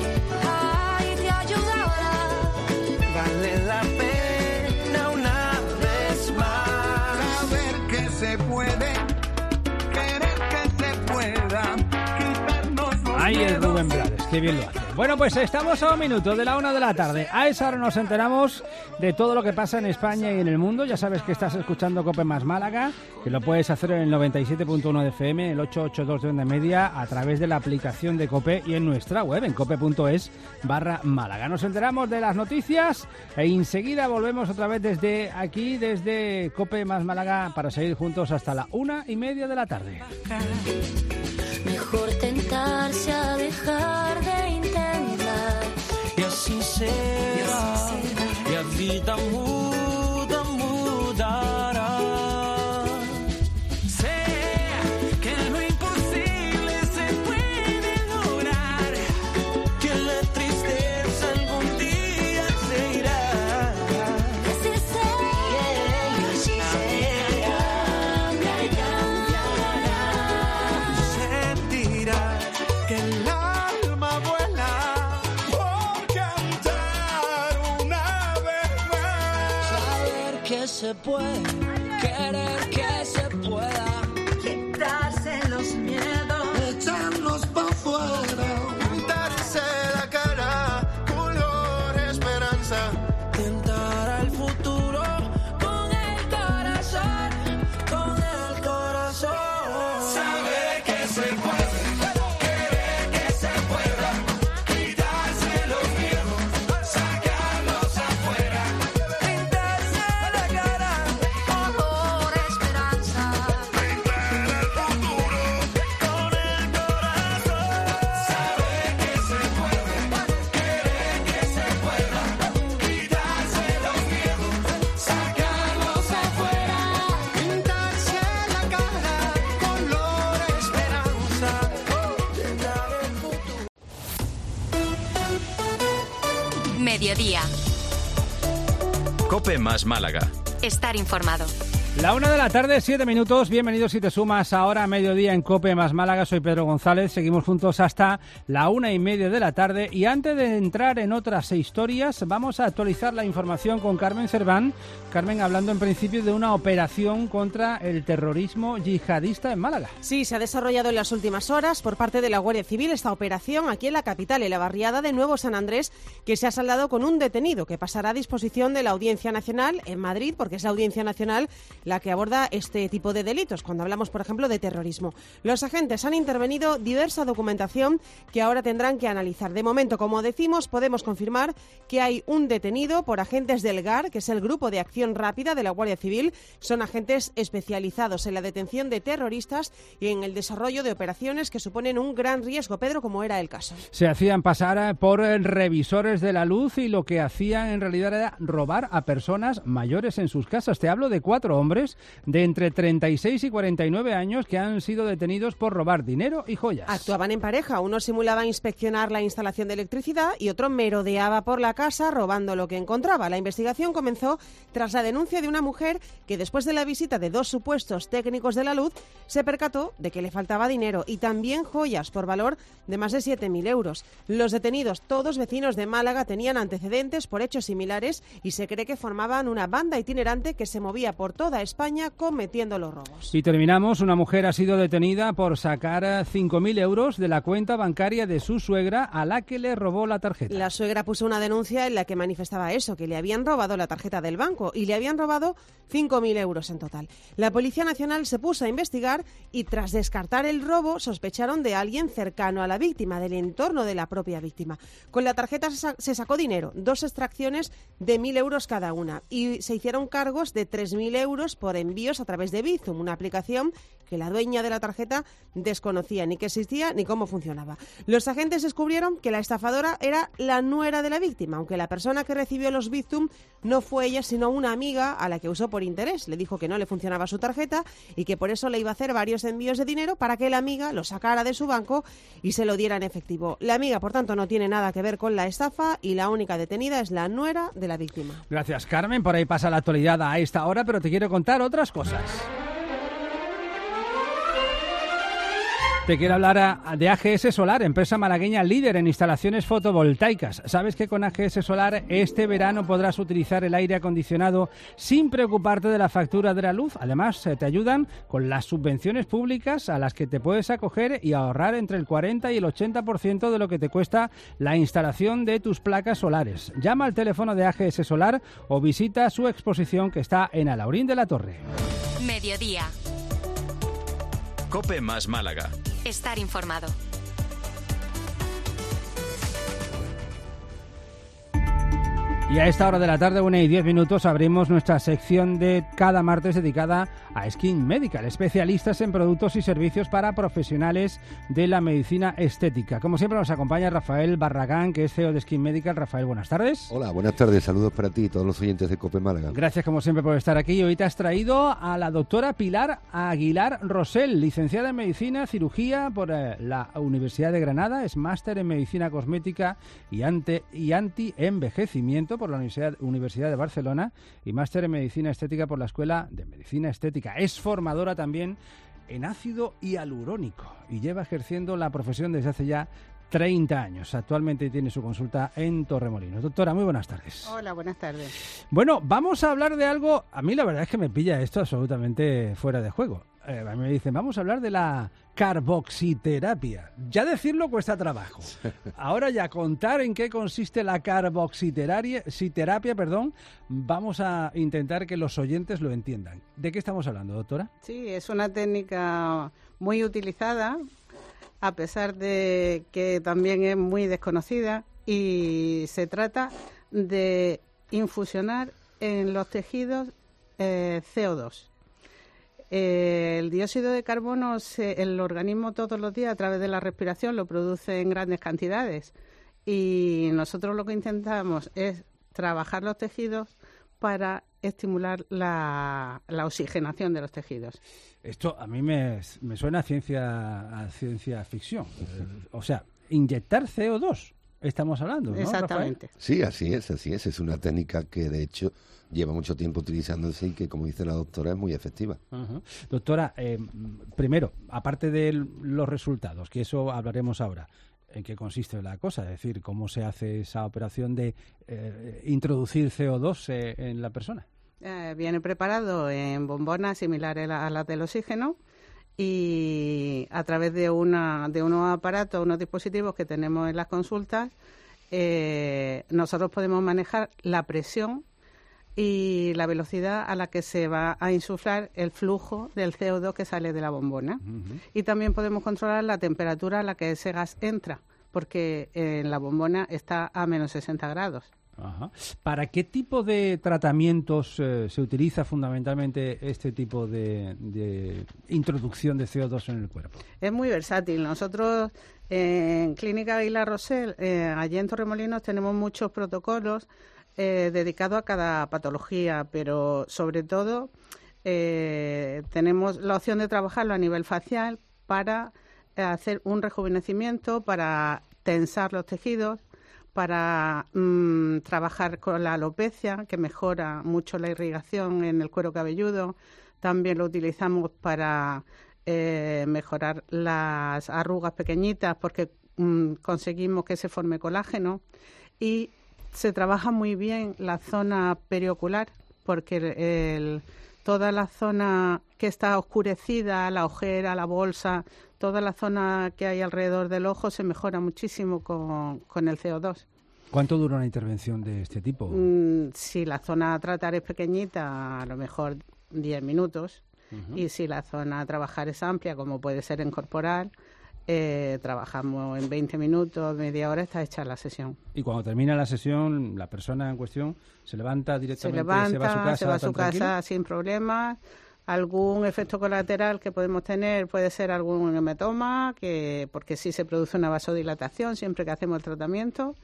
Speaker 19: Ay, te ayudará, vale la pena una vez más. Saber que se puede, querer que se pueda, quitarnos los
Speaker 3: Ahí es
Speaker 19: miedos.
Speaker 3: Rubén Blades. qué bien lo hace. Bueno, pues estamos a un minuto de la una de la tarde. A esa hora nos enteramos de todo lo que pasa en España y en el mundo. Ya sabes que estás escuchando COPE más Málaga, que lo puedes hacer en el noventa y siete punto uno de F M, el ochocientos ochenta y dos de onda media, a través de la aplicación de COPE y en nuestra web, en cope.es barra Málaga. Nos enteramos de las noticias e enseguida volvemos otra vez desde aquí, desde COPE más Málaga, para seguir juntos hasta la una y media de la tarde.
Speaker 19: Mejor tentarse a dejar de intentar. Y así será, y a vida muda, mudará. Sé que lo imposible se puede lograr, que la tristeza algún día se irá. Y así será, y así será, sentirá que el alma vuela por cantar una vez más. Saber que se puede, querer que se pueda, quitarse los miedos, echarlos pa' fuera, pintarse la cara, color esperanza, tentar al futuro con el corazón, con el corazón. Saber que se puede.
Speaker 1: Mediodía.
Speaker 20: COPE más Málaga.
Speaker 1: Estar informado.
Speaker 3: La una de la tarde, siete minutos. Bienvenidos si te sumas ahora a mediodía en COPE más Málaga. Soy Pedro González. Seguimos juntos hasta la una y media de la tarde. Y antes de entrar en otras historias, vamos a actualizar la información con Carmen Cerván. Carmen, hablando en principio de una operación contra el terrorismo yihadista en Málaga.
Speaker 5: Sí, se ha desarrollado en las últimas horas por parte de la Guardia Civil esta operación aquí en la capital, en la barriada de Nuevo San Andrés, que se ha saldado con un detenido que pasará a disposición de la Audiencia Nacional en Madrid, porque es la Audiencia Nacional la que aborda este tipo de delitos, cuando hablamos, por ejemplo, de terrorismo. Los agentes han intervenido diversa documentación que ahora tendrán que analizar. De momento, como decimos, podemos confirmar que hay un detenido por agentes del G A R, que es el Grupo de Acción Rápida de la Guardia Civil. Son agentes especializados en la detención de terroristas y en el desarrollo de operaciones que suponen un gran riesgo, Pedro, como era el caso.
Speaker 3: Se hacían pasar por revisores de la luz y lo que hacían en realidad era robar a personas mayores en sus casas. Te hablo de cuatro hombres de entre treinta y seis y cuarenta y nueve años que han sido detenidos por robar dinero y joyas.
Speaker 5: Actuaban en pareja. Uno simulaba inspeccionar la instalación de electricidad y otro merodeaba por la casa robando lo que encontraba. La investigación comenzó tras la denuncia de una mujer que, después de la visita de dos supuestos técnicos de la luz, se percató de que le faltaba dinero y también joyas por valor de más de siete mil euros. Los detenidos, todos vecinos de Málaga, tenían antecedentes por hechos similares y se cree que formaban una banda itinerante que se movía por toda España cometiendo los robos.
Speaker 3: Y terminamos. Una mujer ha sido detenida por sacar cinco mil euros de la cuenta bancaria de su suegra, a la que le robó la tarjeta.
Speaker 5: La suegra puso una denuncia en la que manifestaba eso, que le habían robado la tarjeta del banco y le habían robado cinco mil euros en total. La Policía Nacional se puso a investigar y, tras descartar el robo, sospecharon de alguien cercano a la víctima, del entorno de la propia víctima. Con la tarjeta se sacó dinero, dos extracciones de mil euros cada una, y se hicieron cargos de tres mil euros por envíos a través de Bizum, una aplicación que la dueña de la tarjeta desconocía ni que existía ni cómo funcionaba. Los agentes descubrieron que la estafadora era la nuera de la víctima, aunque la persona que recibió los Bizum no fue ella, sino una amiga a la que usó por interés. Le dijo que no le funcionaba su tarjeta y que por eso le iba a hacer varios envíos de dinero para que la amiga lo sacara de su banco y se lo diera en efectivo. La amiga, por tanto, no tiene nada que ver con la estafa y la única detenida es la nuera de la víctima.
Speaker 3: Gracias, Carmen. Por ahí pasa la actualidad a esta hora, pero te quiero contar otras cosas. Te quiero hablar a, de A G S Solar, empresa malagueña líder en instalaciones fotovoltaicas. ¿Sabes que con A G S Solar este verano podrás utilizar el aire acondicionado sin preocuparte de la factura de la luz? Además, te ayudan con las subvenciones públicas a las que te puedes acoger y ahorrar entre el cuarenta y el ochenta por ciento de lo que te cuesta la instalación de tus placas solares. Llama al teléfono de A G S Solar o visita su exposición que está en Alaurín de la Torre.
Speaker 1: Mediodía.
Speaker 20: COPE más Málaga.
Speaker 1: Estar informado.
Speaker 3: Y a esta hora de la tarde, una y diez minutos, abrimos nuestra sección de cada martes dedicada a Skin Medical, especialistas en productos y servicios para profesionales de la medicina estética. Como siempre nos acompaña Rafael Barragán, que es C E O de Skin Medical. Rafael, buenas tardes.
Speaker 21: Hola, buenas tardes, saludos para ti y todos los oyentes de COPE Málaga.
Speaker 3: Gracias como siempre por estar aquí. Hoy te has traído a la doctora Pilar Aguilar Rosell, licenciada en Medicina Cirugía por eh, la Universidad de Granada, es máster en Medicina Cosmética y, ante, y Anti-Envejecimiento por la Universidad, Universidad de Barcelona y máster en Medicina Estética por la Escuela de Medicina Estética. Es formadora también en ácido hialurónico y lleva ejerciendo la profesión desde hace ya treinta años. Actualmente tiene su consulta en Torremolinos. Doctora, muy buenas tardes.
Speaker 22: Hola, buenas tardes.
Speaker 3: Bueno, vamos a hablar de algo, a mí la verdad es que me pilla esto absolutamente fuera de juego. Eh, a mí me dicen, vamos a hablar de la carboxiterapia. Ya decirlo cuesta trabajo. Ahora ya contar en qué consiste la carboxiterapia, perdón, vamos a intentar que los oyentes lo entiendan. ¿De qué estamos hablando, doctora?
Speaker 22: Sí, es una técnica muy utilizada, a pesar de que también es muy desconocida, y se trata de infusionar en los tejidos eh, C O dos. Eh, el dióxido de carbono, se, el organismo todos los días a través de la respiración lo produce en grandes cantidades, y nosotros lo que intentamos es trabajar los tejidos para estimular la, la oxigenación de los tejidos.
Speaker 3: Esto a mí me, me suena a ciencia, a ciencia ficción. O sea, inyectar C O dos, estamos hablando, ¿no,
Speaker 22: exactamente.
Speaker 21: Rafael? Sí, así es, así es. Es una técnica que, de hecho, lleva mucho tiempo utilizándose y que, como dice la doctora, es muy efectiva.
Speaker 3: Uh-huh. Doctora, eh, primero, aparte de los resultados, que eso hablaremos ahora, ¿en qué consiste la cosa? Es decir, ¿cómo se hace esa operación de eh, introducir C O dos eh, en la persona?
Speaker 22: Eh, viene preparado en bombonas similares a las del oxígeno, y a través de, una, de unos aparatos, unos dispositivos que tenemos en las consultas, eh, nosotros podemos manejar la presión y la velocidad a la que se va a insuflar el flujo del C O dos que sale de la bombona. Uh-huh. Y también podemos controlar la temperatura a la que ese gas entra, porque en la bombona está a menos sesenta grados.
Speaker 3: Ajá. ¿Para qué tipo de tratamientos eh, se utiliza fundamentalmente este tipo de, de introducción de C O dos en el cuerpo?
Speaker 22: Es muy versátil. Nosotros eh, en Clínica Aguilar Rosell, eh, allí en Torremolinos, tenemos muchos protocolos eh, dedicados a cada patología, pero sobre todo eh, tenemos la opción de trabajarlo a nivel facial para eh, hacer un rejuvenecimiento, para tensar los tejidos, para mmm, trabajar con la alopecia, que mejora mucho la irrigación en el cuero cabelludo. También lo utilizamos para eh, mejorar las arrugas pequeñitas, porque mmm, conseguimos que se forme colágeno. Y se trabaja muy bien la zona periocular, porque el, el, toda la zona que está oscurecida, la ojera, la bolsa, toda la zona que hay alrededor del ojo se mejora muchísimo con, con el C O dos.
Speaker 3: ¿Cuánto dura una intervención de este tipo?
Speaker 22: Mm, si la zona a tratar es pequeñita, a lo mejor diez minutos. Uh-huh. Y si la zona a trabajar es amplia, como puede ser en corporal, eh, trabajamos en veinte minutos, media hora, está hecha la sesión.
Speaker 3: Y cuando termina la sesión, la persona en cuestión se levanta directamente,
Speaker 22: se, levanta,
Speaker 3: se va a su casa,
Speaker 22: se va a su casa sin problemas. Algún efecto colateral que podemos tener puede ser algún hematoma, que porque sí se produce una vasodilatación siempre que hacemos el tratamiento.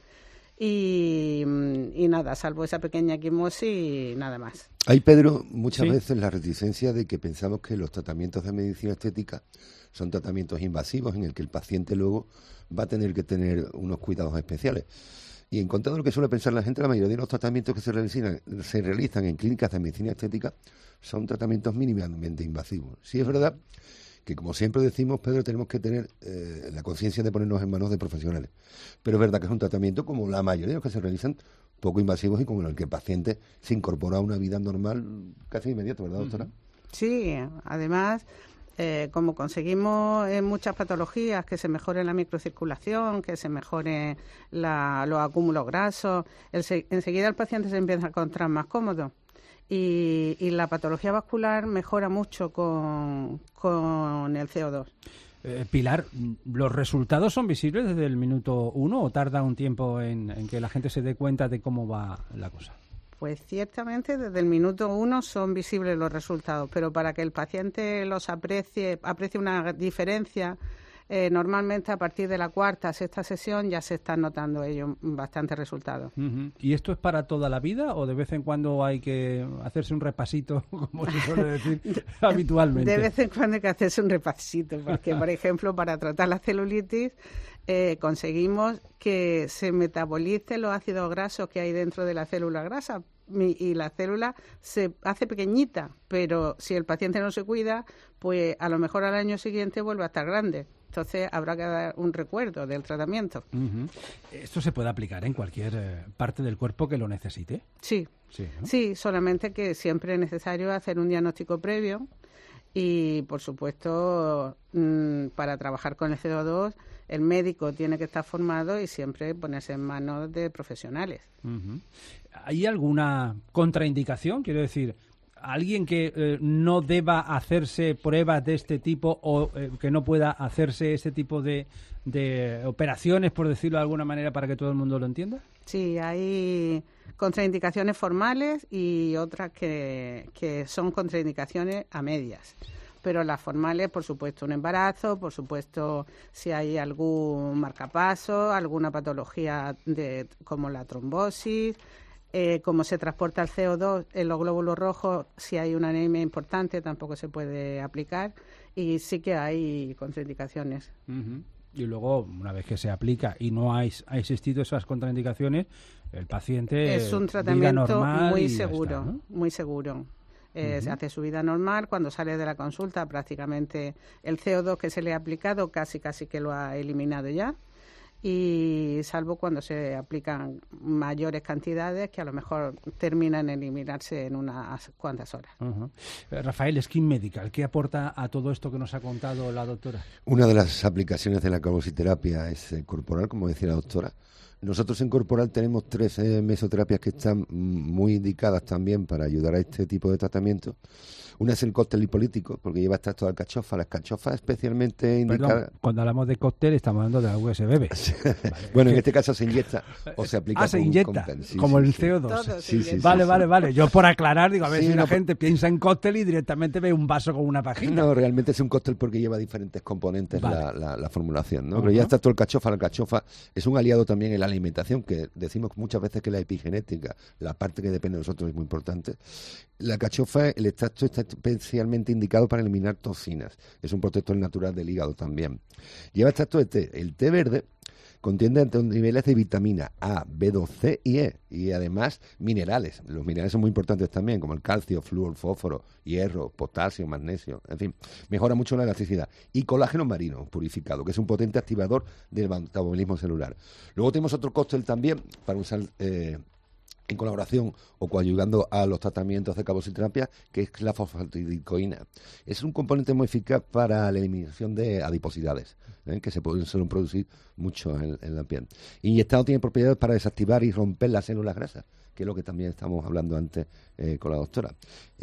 Speaker 22: Y, y nada, salvo esa pequeña equimosis, nada más.
Speaker 21: Hay, Pedro, muchas
Speaker 3: ¿Sí?
Speaker 21: veces la reticencia de que pensamos que los tratamientos de medicina estética son tratamientos invasivos en el que el paciente luego va a tener que tener unos cuidados especiales. Y en contra de lo que suele pensar la gente, la mayoría de los tratamientos que se realizan, se realizan en clínicas de medicina estética son tratamientos mínimamente invasivos. Sí es verdad que como siempre decimos, Pedro, tenemos que tener eh, la conciencia de ponernos en manos de profesionales. Pero es verdad que es un tratamiento, como la mayoría de los que se realizan, poco invasivos y como en el que el paciente se incorpora a una vida normal casi inmediato, ¿verdad, doctora?
Speaker 22: Sí, además, eh, como conseguimos en muchas patologías que se mejore la microcirculación, que se mejore la, los acúmulos grasos, el, enseguida el paciente se empieza a encontrar más cómodo. Y, y la patología vascular mejora mucho con, con el C O dos.
Speaker 3: Eh, Pilar, ¿los resultados son visibles desde el minuto uno o tarda un tiempo en, en que la gente se dé cuenta de cómo va la cosa?
Speaker 22: Pues ciertamente desde el minuto uno son visibles los resultados, pero para que el paciente los aprecie, aprecie una diferencia, eh, normalmente a partir de la cuarta, sexta sesión ya se están notando ellos bastantes resultados.
Speaker 3: Uh-huh. ¿Y esto es para toda la vida o de vez en cuando hay que hacerse un repasito, como se suele decir habitualmente?
Speaker 22: De vez en cuando hay que hacerse un repasito, porque por ejemplo para tratar la celulitis eh, conseguimos que se metabolicen los ácidos grasos que hay dentro de la célula grasa y la célula se hace pequeñita, pero si el paciente no se cuida, pues a lo mejor al año siguiente vuelve a estar grande. Entonces habrá que dar un recuerdo del tratamiento.
Speaker 3: Uh-huh. ¿Esto se puede aplicar en cualquier eh, parte del cuerpo que lo necesite?
Speaker 22: Sí,
Speaker 3: sí, ¿no?
Speaker 22: Sí, solamente que siempre es necesario hacer un diagnóstico previo y, por supuesto, mmm, para trabajar con el C O dos, el médico tiene que estar formado y siempre ponerse en manos de profesionales.
Speaker 3: Uh-huh. ¿Hay alguna contraindicación? Quiero decir, ¿alguien que eh, no deba hacerse pruebas de este tipo o eh, que no pueda hacerse este tipo de, de operaciones, por decirlo de alguna manera, para que todo el mundo lo entienda?
Speaker 22: Sí, hay contraindicaciones formales y otras que, que son contraindicaciones a medias. Pero las formales, por supuesto, un embarazo, por supuesto, si hay algún marcapaso, alguna patología de, como la trombosis, eh, como se transporta el C O dos en los glóbulos rojos, si hay una anemia importante tampoco se puede aplicar y sí que hay contraindicaciones.
Speaker 3: Uh-huh. Y luego, una vez que se aplica y no ha, ha existido esas contraindicaciones, el paciente
Speaker 22: es un tratamiento muy seguro,
Speaker 3: está, ¿no?
Speaker 22: muy seguro. Eh,
Speaker 3: Uh-huh.
Speaker 22: Se hace su vida normal, cuando sale de la consulta prácticamente el C O dos que se le ha aplicado casi casi que lo ha eliminado ya, y salvo cuando se aplican mayores cantidades que a lo mejor terminan en eliminarse en unas cuantas horas.
Speaker 3: Uh-huh. eh, Rafael, Skin Medical, ¿qué aporta a todo esto que nos ha contado la doctora?
Speaker 21: Una de las aplicaciones de la carboxiterapia es eh, corporal, como decía la doctora. Nosotros en Corporal tenemos tres eh, mesoterapias que están muy indicadas también para ayudar a este tipo de tratamiento. Una es el cóctel lipolítico, porque lleva extracto de alcachofa. La alcachofa especialmente indicada...
Speaker 3: Perdón, cuando hablamos de cóctel estamos hablando de algo que se bebe.
Speaker 21: Vale, bueno, en este caso se inyecta o se aplica.
Speaker 3: Ah, se inyecta,
Speaker 21: con, sí,
Speaker 3: como
Speaker 21: sí,
Speaker 3: el
Speaker 21: sí.
Speaker 3: C O dos.
Speaker 21: Sí, sí,
Speaker 3: vale,
Speaker 21: sí,
Speaker 3: vale,
Speaker 21: sí.
Speaker 3: vale. Yo por aclarar, digo, a ver
Speaker 21: Sí,
Speaker 3: si
Speaker 21: no,
Speaker 3: la gente piensa en cóctel y directamente ve un vaso con una pajita.
Speaker 21: No, realmente es un cóctel porque lleva diferentes componentes
Speaker 3: Vale.
Speaker 21: la, la, la formulación, ¿no?
Speaker 3: Uh-huh.
Speaker 21: Pero ya está todo el alcachofa. La alcachofa es un aliado también en la alimentación, que decimos muchas veces que la epigenética, la parte que depende de nosotros, es muy importante. La alcachofa, el extracto está especialmente indicado para eliminar toxinas. Es un protector natural del hígado también. Lleva extracto de té. El té verde contiene altos niveles de vitamina A, B dos, C y E, y además minerales. Los minerales son muy importantes también, como el calcio, flúor, fósforo, hierro, potasio, magnesio, en fin, mejora mucho la elasticidad. Y colágeno marino purificado, que es un potente activador del metabolismo celular. Luego tenemos otro cóctel también para usar eh, en colaboración o coayudando a los tratamientos de carboxiterapia, que es la fosfatidilcoína. Es un componente muy eficaz para la eliminación de adiposidades, ¿eh? que se pueden suelen producir mucho en, en la piel. Inyectado tiene propiedades para desactivar y romper las células grasas, que es lo que también estamos hablando antes eh, con la doctora.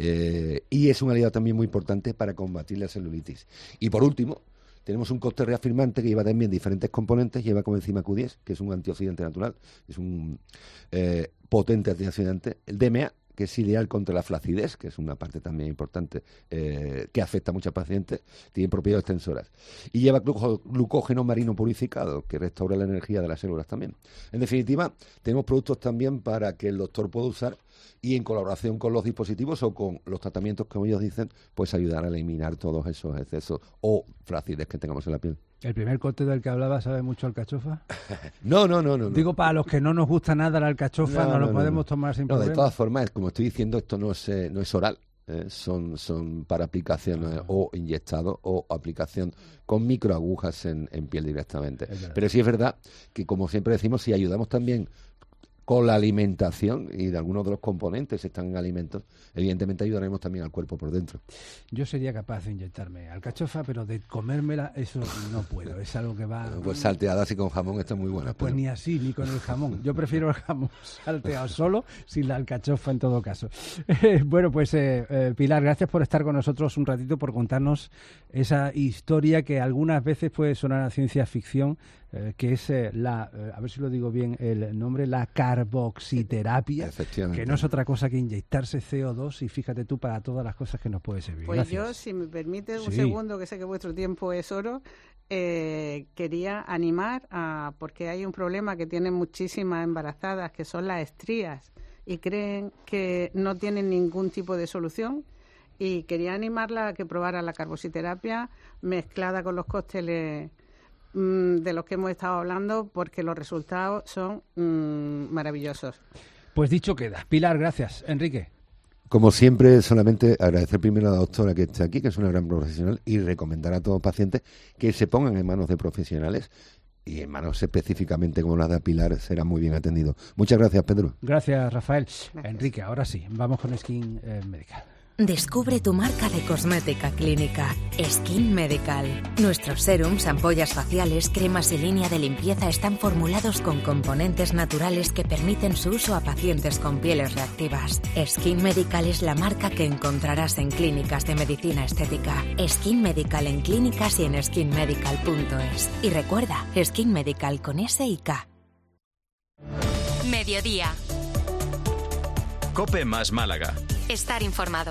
Speaker 21: Eh, y es un aliado también muy importante para combatir la celulitis. Y por último, tenemos un cóctel reafirmante que lleva también diferentes componentes. Lleva coenzima Q diez, que es un antioxidante natural, es un eh, potente antioxidante. El D M A, que es ideal contra la flacidez, que es una parte también importante eh, que afecta a muchos pacientes, tiene propiedades tensoras. Y lleva gluco- glucógeno marino purificado, que restaura la energía de las células también. En definitiva, tenemos productos también para que el doctor pueda usar y en colaboración con los dispositivos o con los tratamientos, como ellos dicen, pues ayudar a eliminar todos esos excesos o flacidez que tengamos en la piel.
Speaker 3: ¿El primer cóctel del que hablaba sabe mucho alcachofa?
Speaker 21: No, no, no, no.
Speaker 3: Digo, para los que no nos gusta nada la alcachofa, no,
Speaker 21: No,
Speaker 3: lo
Speaker 21: no,
Speaker 3: podemos
Speaker 21: no.
Speaker 3: tomar sin
Speaker 21: No,
Speaker 3: problema.
Speaker 21: de todas formas, como estoy diciendo, esto no es, eh, no es oral. eh, son, son para aplicación eh, o inyectado o aplicación con microagujas en, en piel directamente. Pero sí es verdad que, como siempre decimos, si ayudamos también con la alimentación, y de algunos de los componentes están en alimentos, evidentemente ayudaremos también al cuerpo por dentro.
Speaker 3: Yo sería capaz de inyectarme alcachofa, pero de comérmela, eso no puedo. Es algo que va...
Speaker 21: Pues salteada así con jamón está muy buena.
Speaker 3: Pues
Speaker 21: pero...
Speaker 3: ni así, ni con el jamón. Yo prefiero el jamón salteado solo, sin la alcachofa en todo caso. Eh, bueno, pues eh, eh, Pilar, gracias por estar con nosotros un ratito, por contarnos esa historia que algunas veces puede sonar a ciencia ficción, eh, que es eh, la, eh, a ver si lo digo bien el nombre, la carboxiterapia, que no es otra cosa que inyectarse C O dos, y fíjate tú para todas las cosas que nos puede servir.
Speaker 22: Pues
Speaker 3: Gracias.
Speaker 22: yo, si me permite un
Speaker 3: Sí.
Speaker 22: segundo, que sé que vuestro tiempo es oro, eh, quería animar a, porque hay un problema que tienen muchísimas embarazadas, que son las estrías, y creen que no tienen ningún tipo de solución, y quería animarla a que probara la carboxiterapia mezclada con los cócteles mmm, de los que hemos estado hablando, porque los resultados son mmm, maravillosos.
Speaker 3: Pues dicho queda. Pilar, gracias. Enrique.
Speaker 21: Como siempre, solamente agradecer primero a la doctora que está aquí, que es una gran profesional, y recomendar a todos los pacientes que se pongan en manos de profesionales, y en manos específicamente como las de Pilar será muy bien atendido. Muchas gracias, Pedro.
Speaker 3: Gracias, Rafael. Gracias. Enrique, ahora sí, vamos con Skin eh, Medical.
Speaker 4: Descubre tu marca de cosmética clínica, Skin Medical. Nuestros serums, ampollas faciales, cremas y línea de limpieza están formulados con componentes naturales que permiten su uso a pacientes con pieles reactivas. Skin Medical es la marca que encontrarás en clínicas de medicina estética. Skin Medical en clínicas y en skin medical punto es. Y recuerda, Skin Medical con S y K.
Speaker 1: Mediodía.
Speaker 20: COPE más Málaga.
Speaker 1: Estar informado.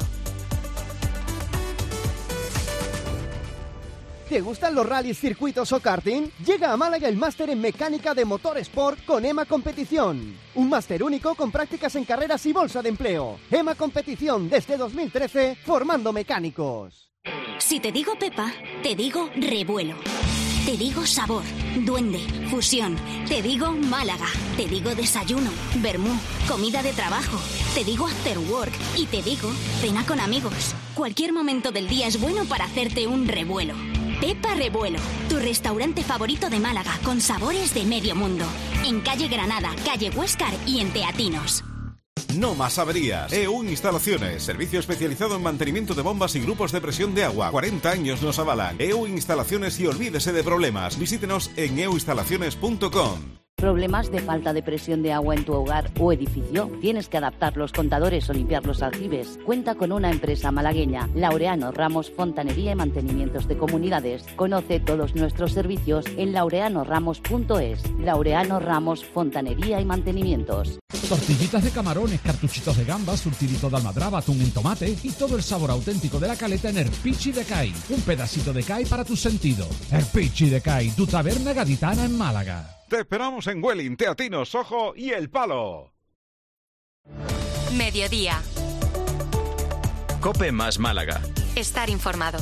Speaker 23: ¿Te gustan los rallies, circuitos o karting? Llega a Málaga el máster en mecánica de motor Sport con EMA Competición. Un máster único con prácticas en carreras y bolsa de empleo. EMA Competición desde dos mil trece, formando mecánicos.
Speaker 24: Si te digo Pepa, te digo revuelo. Te digo sabor, duende, fusión. Te digo Málaga. Te digo desayuno, vermú, comida de trabajo. Te digo after work y te digo cena con amigos. Cualquier momento del día es bueno para hacerte un revuelo. Pepa Revuelo, tu restaurante favorito de Málaga con sabores de medio mundo. En calle Granada, calle Huéscar y en Teatinos.
Speaker 25: No más averías. E U Instalaciones, servicio especializado en mantenimiento de bombas y grupos de presión de agua. cuarenta años nos avalan. E U Instalaciones y olvídese de problemas. Visítenos en e u instalaciones punto com.
Speaker 13: ¿Problemas de falta de presión de agua en tu hogar o edificio? ¿Tienes que adaptar los contadores o limpiar los aljibes? Cuenta con una empresa malagueña, Laureano Ramos Fontanería y Mantenimientos de Comunidades. Conoce todos nuestros servicios en laureano ramos punto es. Laureano Ramos Fontanería y Mantenimientos.
Speaker 26: Tortillitas de camarones, cartuchitos de gambas, surtidito de almadraba, atún en tomate y todo el sabor auténtico de la caleta en Erpichi de Cai. Un pedacito de Cai para tu sentido. Erpichi de Cai, tu taberna gaditana en Málaga.
Speaker 25: Te esperamos en Welling, Teatinos, Sojo y El Palo.
Speaker 1: Mediodía.
Speaker 20: COPE más Málaga.
Speaker 1: Estar informado.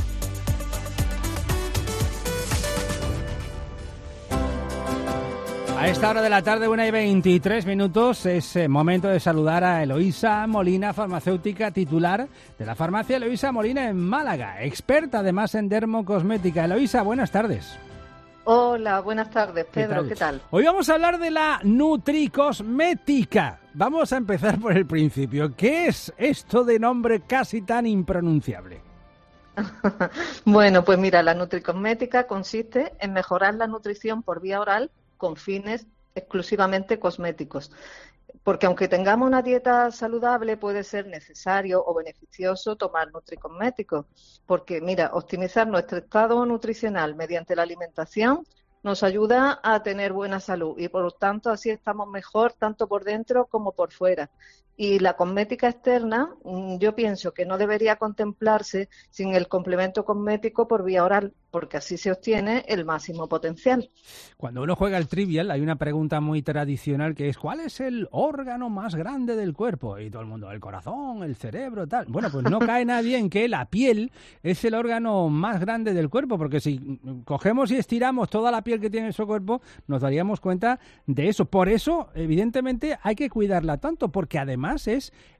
Speaker 3: A esta hora de la tarde, una y veintitrés minutos, es eh, momento de saludar a Eloísa Molina, farmacéutica titular de la farmacia Eloísa Molina en Málaga, experta además en dermocosmética. Eloísa, buenas tardes.
Speaker 27: Hola, buenas tardes, Pedro, ¿qué tal?
Speaker 3: ¿Qué tal? Hoy vamos a hablar de la nutricosmética. Vamos a empezar por el principio. ¿Qué es esto de nombre casi tan impronunciable?
Speaker 27: Bueno, pues mira, la nutricosmética consiste en mejorar la nutrición por vía oral con fines exclusivamente cosméticos. Porque aunque tengamos una dieta saludable, puede ser necesario o beneficioso tomar nutricosméticos. Porque, mira, optimizar nuestro estado nutricional mediante la alimentación nos ayuda a tener buena salud y, por lo tanto, así estamos mejor tanto por dentro como por fuera. Y la cosmética externa, yo pienso que no debería contemplarse sin el complemento cosmético por vía oral, porque así se obtiene el máximo potencial.
Speaker 3: Cuando uno juega al Trivial hay una pregunta muy tradicional que es ¿cuál es el órgano más grande del cuerpo? Y todo el mundo, el corazón, el cerebro, tal. Bueno, pues no cae nadie en que la piel es el órgano más grande del cuerpo, porque si cogemos y estiramos toda la piel que tiene su cuerpo, nos daríamos cuenta de eso. Por eso, evidentemente, hay que cuidarla tanto, porque además es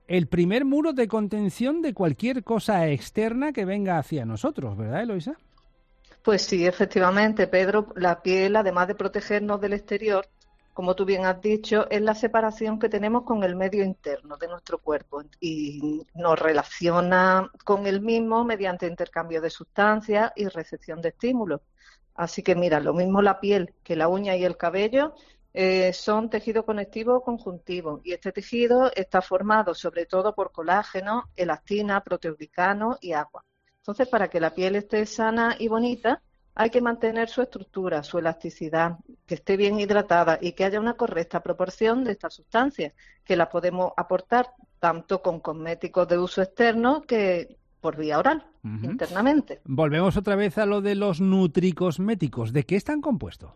Speaker 3: el primer muro de contención de cualquier cosa externa que venga hacia nosotros, ¿verdad, Eloísa?
Speaker 27: Pues sí, efectivamente, Pedro, la piel, además de protegernos del exterior, como tú bien has dicho, es la separación que tenemos con el medio interno de nuestro cuerpo y nos relaciona con el mismo mediante intercambio de sustancias y recepción de estímulos. Así que mira, lo mismo la piel que la uña y el cabello eh, son tejido conectivo conjuntivo y este tejido está formado sobre todo por colágeno, elastina, proteoglicano y agua. Entonces, para que la piel esté sana y bonita, hay que mantener su estructura, su elasticidad, que esté bien hidratada y que haya una correcta proporción de estas sustancias, que las podemos aportar tanto con cosméticos de uso externo que por vía oral, uh-huh. internamente.
Speaker 3: Volvemos otra vez a lo de los nutricosméticos. ¿De qué están compuestos?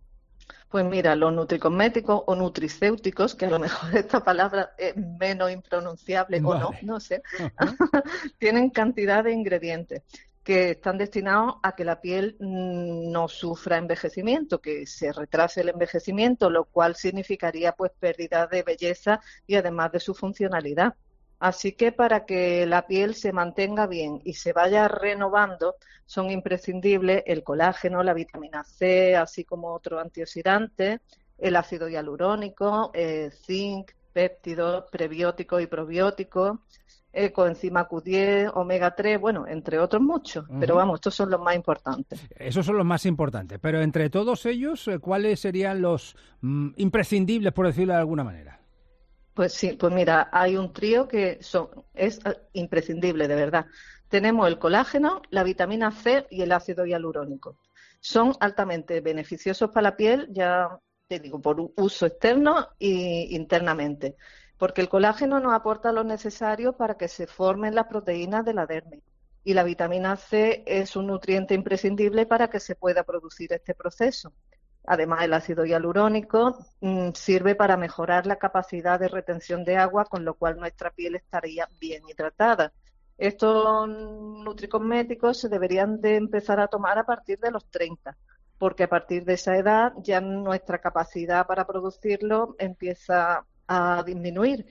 Speaker 27: Pues mira, los nutricosméticos o nutricéuticos, que a lo mejor esta palabra es menos impronunciable vale. o no, no sé, uh-huh. tienen cantidad de ingredientes que están destinados a que la piel no sufra envejecimiento, que se retrase el envejecimiento, lo cual significaría pues pérdida de belleza y además de su funcionalidad. Así que para que la piel se mantenga bien y se vaya renovando, son imprescindibles el colágeno, la vitamina C, así como otros antioxidantes, el ácido hialurónico, eh, zinc, péptidos, prebióticos y probióticos, eh, coenzima Q diez, omega tres, bueno, entre otros muchos, uh-huh. pero vamos, estos son los más importantes.
Speaker 3: Esos son los más importantes, pero entre todos ellos, ¿cuáles serían los mm, imprescindibles, por decirlo de alguna manera?
Speaker 27: Pues sí, pues mira, hay un trío que son, es imprescindible, de verdad. Tenemos el colágeno, la vitamina C y el ácido hialurónico. Son altamente beneficiosos para la piel, ya te digo, por uso externo e internamente, porque el colágeno nos aporta lo necesario para que se formen las proteínas de la dermis. Y la vitamina C es un nutriente imprescindible para que se pueda producir este proceso. Además, el ácido hialurónico mmm, sirve para mejorar la capacidad de retención de agua, con lo cual nuestra piel estaría bien hidratada. Estos nutricosméticos se deberían de empezar a tomar a partir de los treinta, porque a partir de esa edad ya nuestra capacidad para producirlo empieza a disminuir.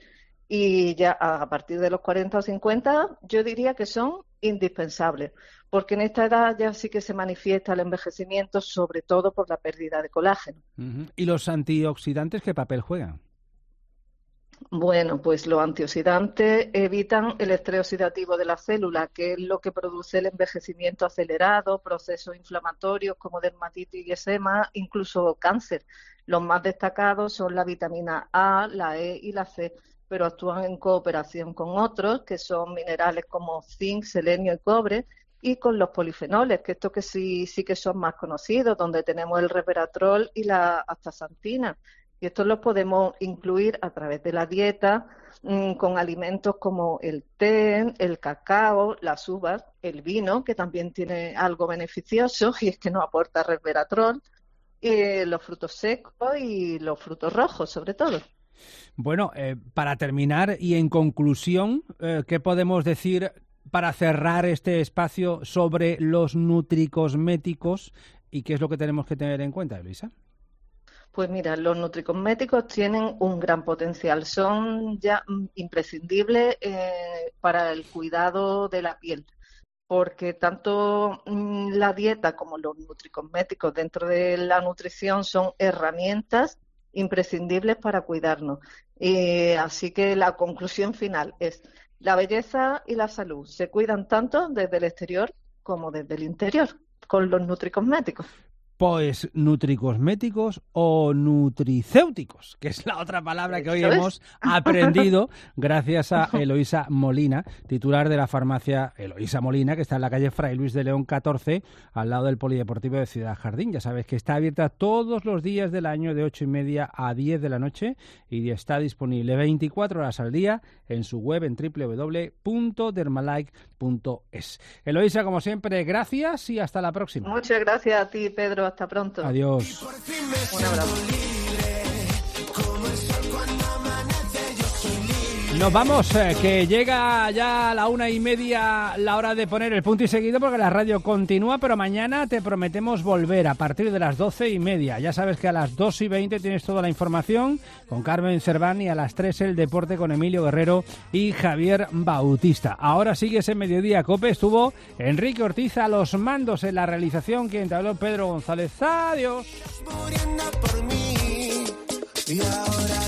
Speaker 27: Y ya a partir de los cuarenta o cincuenta yo diría que son indispensables, porque en esta edad ya sí que se manifiesta el envejecimiento, sobre todo por la pérdida de colágeno.
Speaker 3: Uh-huh. ¿Y los antioxidantes qué papel juegan?
Speaker 27: Bueno, pues los antioxidantes evitan el estrés oxidativo de la célula, que es lo que produce el envejecimiento acelerado, procesos inflamatorios como dermatitis y eczema, incluso cáncer. Los más destacados son la vitamina A, la E y la C, pero actúan en cooperación con otros, que son minerales como zinc, selenio y cobre, y con los polifenoles, que estos que sí, sí que son más conocidos, donde tenemos el resveratrol y la astaxantina. Y estos los podemos incluir a través de la dieta mmm, con alimentos como el té, el cacao, las uvas, el vino, que también tiene algo beneficioso y es que nos aporta resveratrol, y los frutos secos y los frutos rojos, sobre todo.
Speaker 3: Bueno, eh, para terminar y en conclusión, eh, ¿qué podemos decir para cerrar este espacio sobre los nutricosméticos y qué es lo que tenemos que tener en cuenta, Eloísa?
Speaker 27: Pues mira, los nutricosméticos tienen un gran potencial, son ya imprescindibles eh, para el cuidado de la piel, porque tanto mmm, la dieta como los nutricosméticos dentro de la nutrición son herramientas imprescindibles para cuidarnos. Y así que la conclusión final es: la belleza y la salud se cuidan tanto desde el exterior como desde el interior, con los nutricosméticos.
Speaker 3: Pues nutricosméticos o nutricéuticos, que es la otra palabra que hoy hemos aprendido gracias a Eloísa Molina, titular de la farmacia Eloísa Molina, que está en la calle Fray Luis de León catorce, al lado del Polideportivo de Ciudad Jardín. Ya sabes que está abierta todos los días del año de ocho y media a diez de la noche y está disponible veinticuatro horas al día en su web en doble u doble u doble u punto dermalike punto es. Eloísa, como siempre, gracias y hasta la próxima.
Speaker 27: Muchas gracias a ti, Pedro. Hasta pronto.
Speaker 3: Adiós.
Speaker 27: Un abrazo.
Speaker 3: Nos vamos, eh, que llega ya a la una y media la hora de poner el punto y seguido porque la radio continúa, pero mañana te prometemos volver a partir de las doce y media. Ya sabes que a las dos y veinte tienes toda la información con Carmen Cerván y a las tres el deporte con Emilio Guerrero y Javier Bautista. Ahora sigues en Mediodía Cope, estuvo Enrique Ortiz a los mandos en la realización, quien te habló Pedro González. Adiós.
Speaker 19: Muriendo por mí, y ahora